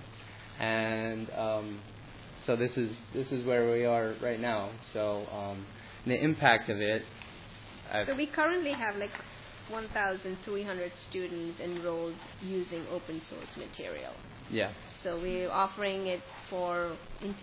And um, so this is this is where we are right now. So um, the impact of it. I've so we currently have like one thousand three hundred students enrolled using open source material. Yeah. So we're offering it for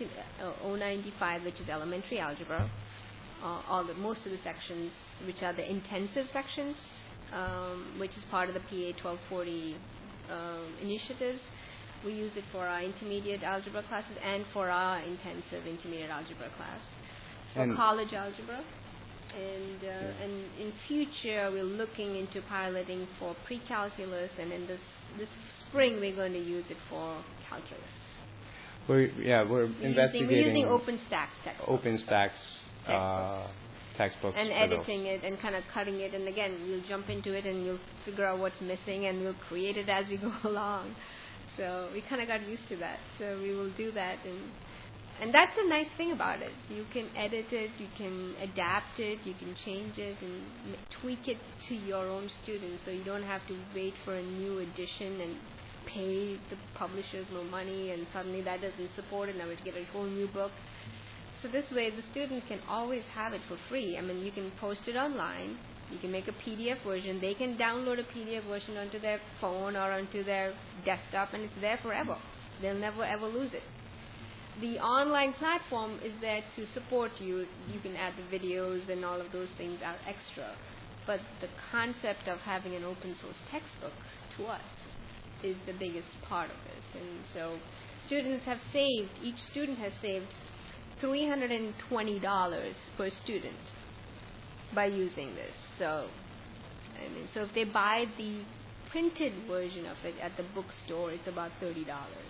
O ninety-five, which is elementary algebra. Uh, all the most of the sections, which are the intensive sections, um, which is part of the P A twelve forty um, initiatives. We use it for our intermediate algebra classes and for our intensive intermediate algebra class. For and college algebra. And uh, yeah. and in future we're looking into piloting for pre-calculus, and in this this spring we're going to use it for calculus. We're yeah we're, we're investigating. Using, we're using OpenStax textbooks. OpenStax uh, textbooks. And editing those. It and kind of cutting it, and again you'll jump into it and you'll figure out what's missing, and we'll create it as we go along. So we kind of got used to that. So we will do that. and. And that's the nice thing about it. You can edit it, you can adapt it, you can change it and tweak it to your own students, so you don't have to wait for a new edition and pay the publishers more money, and suddenly that doesn't support it, now we have to get a whole new book. So this way the student can always have it for free. I mean, you can post it online, you can make a P D F version, they can download a P D F version onto their phone or onto their desktop, and it's there forever. They'll never ever lose it. The online platform is there to support you. You can add the videos, and all of those things are extra. but the concept of having an open source textbook to us is the biggest part of this. And so students have saved, each student has saved three hundred twenty dollars per student by using this. So, I mean, so if they buy the printed version of it at the bookstore, it's about thirty dollars.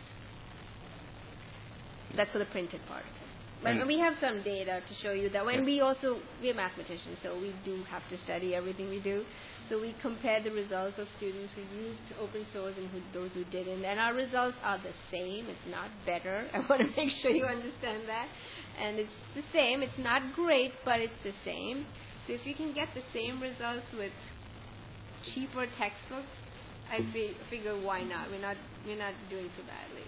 That's for the printed part of it. But And we have some data to show you that when we also, we're mathematicians, so we do have to study everything we do. So we compare the results of students who used open source and who, those who didn't. And our results are the same. It's not better. I want to make sure you understand that. And it's the same. It's not great, but it's the same. So if you can get the same results with cheaper textbooks, I fi- figure why not? We're not we're not doing so badly.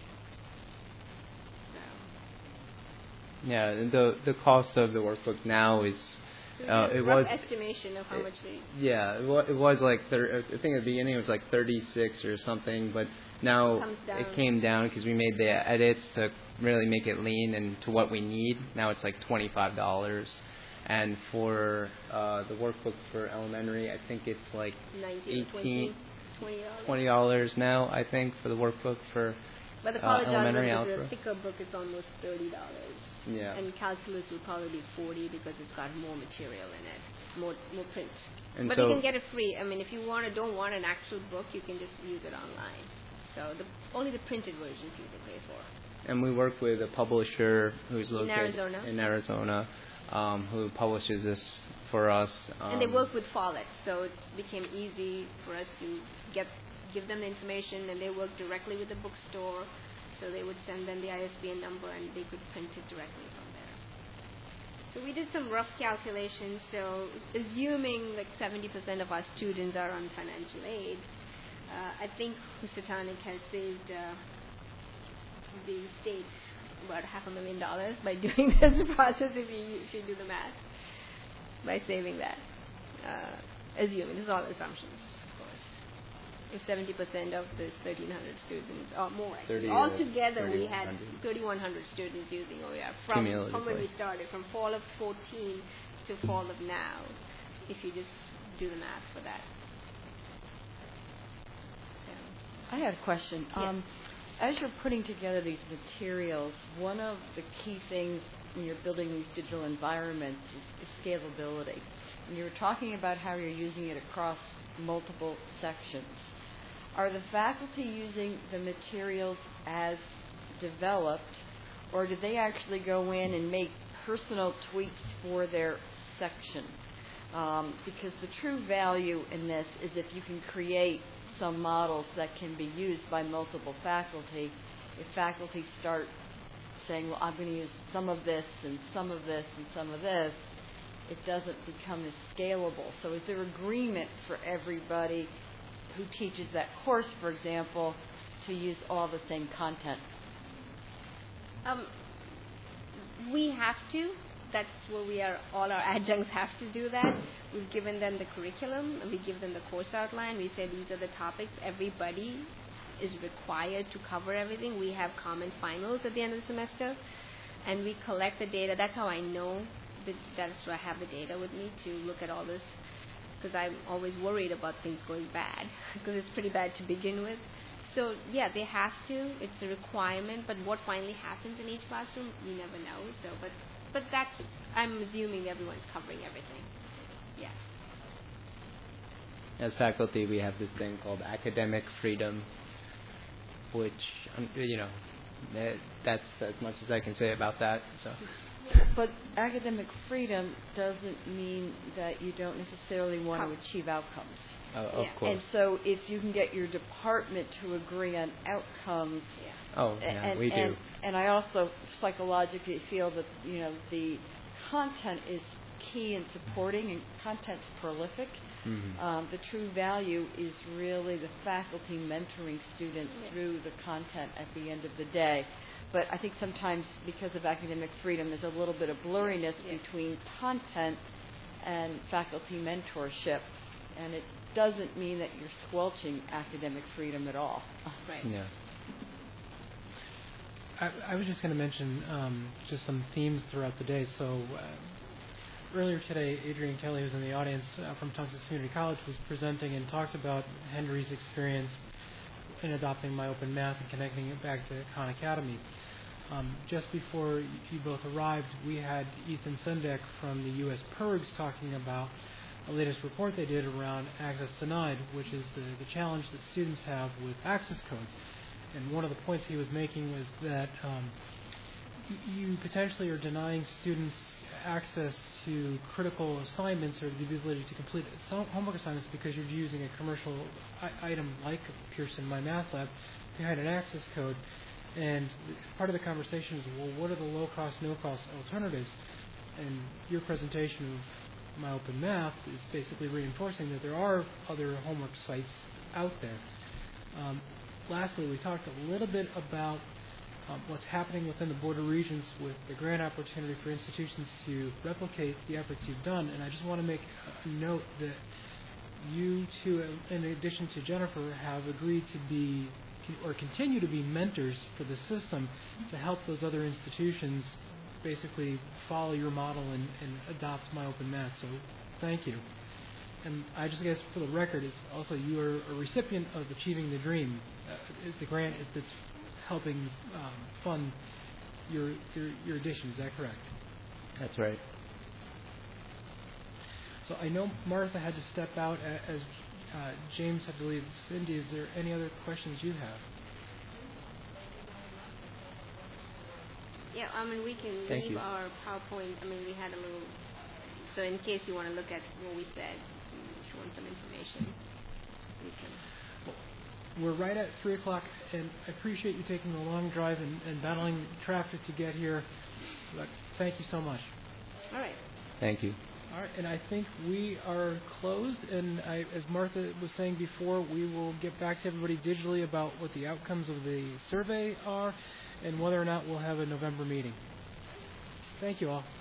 So. Yeah, and the the cost of the workbook now is So uh, it it rough was estimation of how it, much they. yeah it was, it was like thir- I think at the beginning it was like thirty-six or something, but now It comes down. it came down because we made the edits to really make it lean and to what we need. Now it's like twenty-five dollars. And for uh, the workbook for elementary, I think it's like nineteen, eighteen, twenty dollars. twenty dollars now. I think for the workbook for But the uh, college elementary algebra, algebra. the thicker book is almost thirty dollars. Yeah. And calculus will probably be forty because it's got more material in it, more more print. And but so you can get it free. I mean, if you want to, don't want an actual book, you can just use it online. So the only the printed version you can pay for. And we work with a publisher who's In located Arizona. in Arizona, um, who publishes this for us. Um, And they work with Follett, so it became easy for us to get give them the information, and they work directly with the bookstore. So they would send them the I S B N number, and they could print it directly from there. So we did some rough calculations. So assuming like seventy percent of our students are on financial aid, uh, I think Housatonic has saved uh, the state about half a million dollars by doing this process. If you if you do the math, by saving that, uh, assuming this is all assumptions, of course. If seventy percent of this thirteen hundred students, or more actually, thirty, altogether we had thirty-one hundred. thirty-one hundred students using O E R from, from when we Cumulatively. started, from fall of fourteen to fall of now, if you just do the math for that. So, I had a question. Yes. Um, as you're putting together these materials, one of the key things when you're building these digital environments is, is scalability. And you were talking about how you're using it across multiple sections. Are the faculty using the materials as developed, or do they actually go in and make personal tweaks for their section? Um, because the true value in this is if you can create some models that can be used by multiple faculty. If faculty start saying, well, I'm going to use some of this and some of this and some of this, it doesn't become as scalable. So is there agreement for everybody who teaches that course, for example, to use all the same content? Um, we have to. That's where we are. All our adjuncts have to do that. We've given them the curriculum. We give them the course outline. We say these are the topics. Everybody is required to cover everything. We have common finals at the end of the semester, and we collect the data. That's how I know that that's why I have the data with me to look at all this, because I'm always worried about things going bad, because it's pretty bad to begin with. So yeah, they have to. It's a requirement. But what finally happens in each classroom, you never know. So, but but that's, I'm assuming everyone's covering everything. Yeah. As faculty, we have this thing called academic freedom, which, um, you know, that, that's as much as I can say about that. So. But academic freedom doesn't mean that you don't necessarily want to achieve outcomes. Uh, of Yeah. course. And so if you can get your department to agree on outcomes, Yeah. Oh, yeah, and, we do. and, and I also psychologically feel that, you know, the content is key in supporting, and content's prolific. Mm-hmm. Um, the true value is really the faculty mentoring students Yeah. through the content at the end of the day. But I think sometimes because of academic freedom, there's a little bit of blurriness Yeah. between content and faculty mentorship. And it doesn't mean that you're squelching academic freedom at all. Right. Yeah. I, I was just going to mention um, just some themes throughout the day. So uh, earlier today, Adrian Kelly, who's in the audience uh, from Tungus Community College, was presenting and talked about Henry's experience in adopting My Open Math and connecting it back to Khan Academy. Um, just before you both arrived, we had Ethan Sendek from the U S P I R Gs talking about a latest report they did around access denied, which is the, the challenge that students have with access codes. And one of the points he was making was that um, you potentially are denying students access to critical assignments or the ability to complete some homework assignments because you're using a commercial I- item like Pearson My Math Lab behind an access code. And part of the conversation is, well, what are the low-cost, no-cost alternatives? And your presentation of My Open Math is basically reinforcing that there are other homework sites out there. Um, lastly, we talked a little bit about um, what's happening within the border regions with the grant opportunity for institutions to replicate the efforts you've done. And I just want to make a note that you two, in addition to Jennifer, have agreed to be or continue to be mentors for the system to help those other institutions basically follow your model and, and adopt My Open Math. So thank you. And I just guess for the record is also you are a recipient of Achieving the Dream. Uh, is the grant is that's helping um, fund your, your your edition. Is that correct? That's right. So I know Martha had to step out as uh, James, I believe. Cindy, is there any other questions you have? Yeah, I mean, we can Thank leave you. our PowerPoint. I mean, we had a little, so in case you want to look at what we said, if you want some information, we can. We're right at three o'clock, and I appreciate you taking the long drive and, and battling traffic to get here. But thank you so much. All right. Thank you. All right, and I think we are closed. And I, as Martha was saying before, we will get back to everybody digitally about what the outcomes of the survey are and whether or not we'll have a November meeting. Thank you all.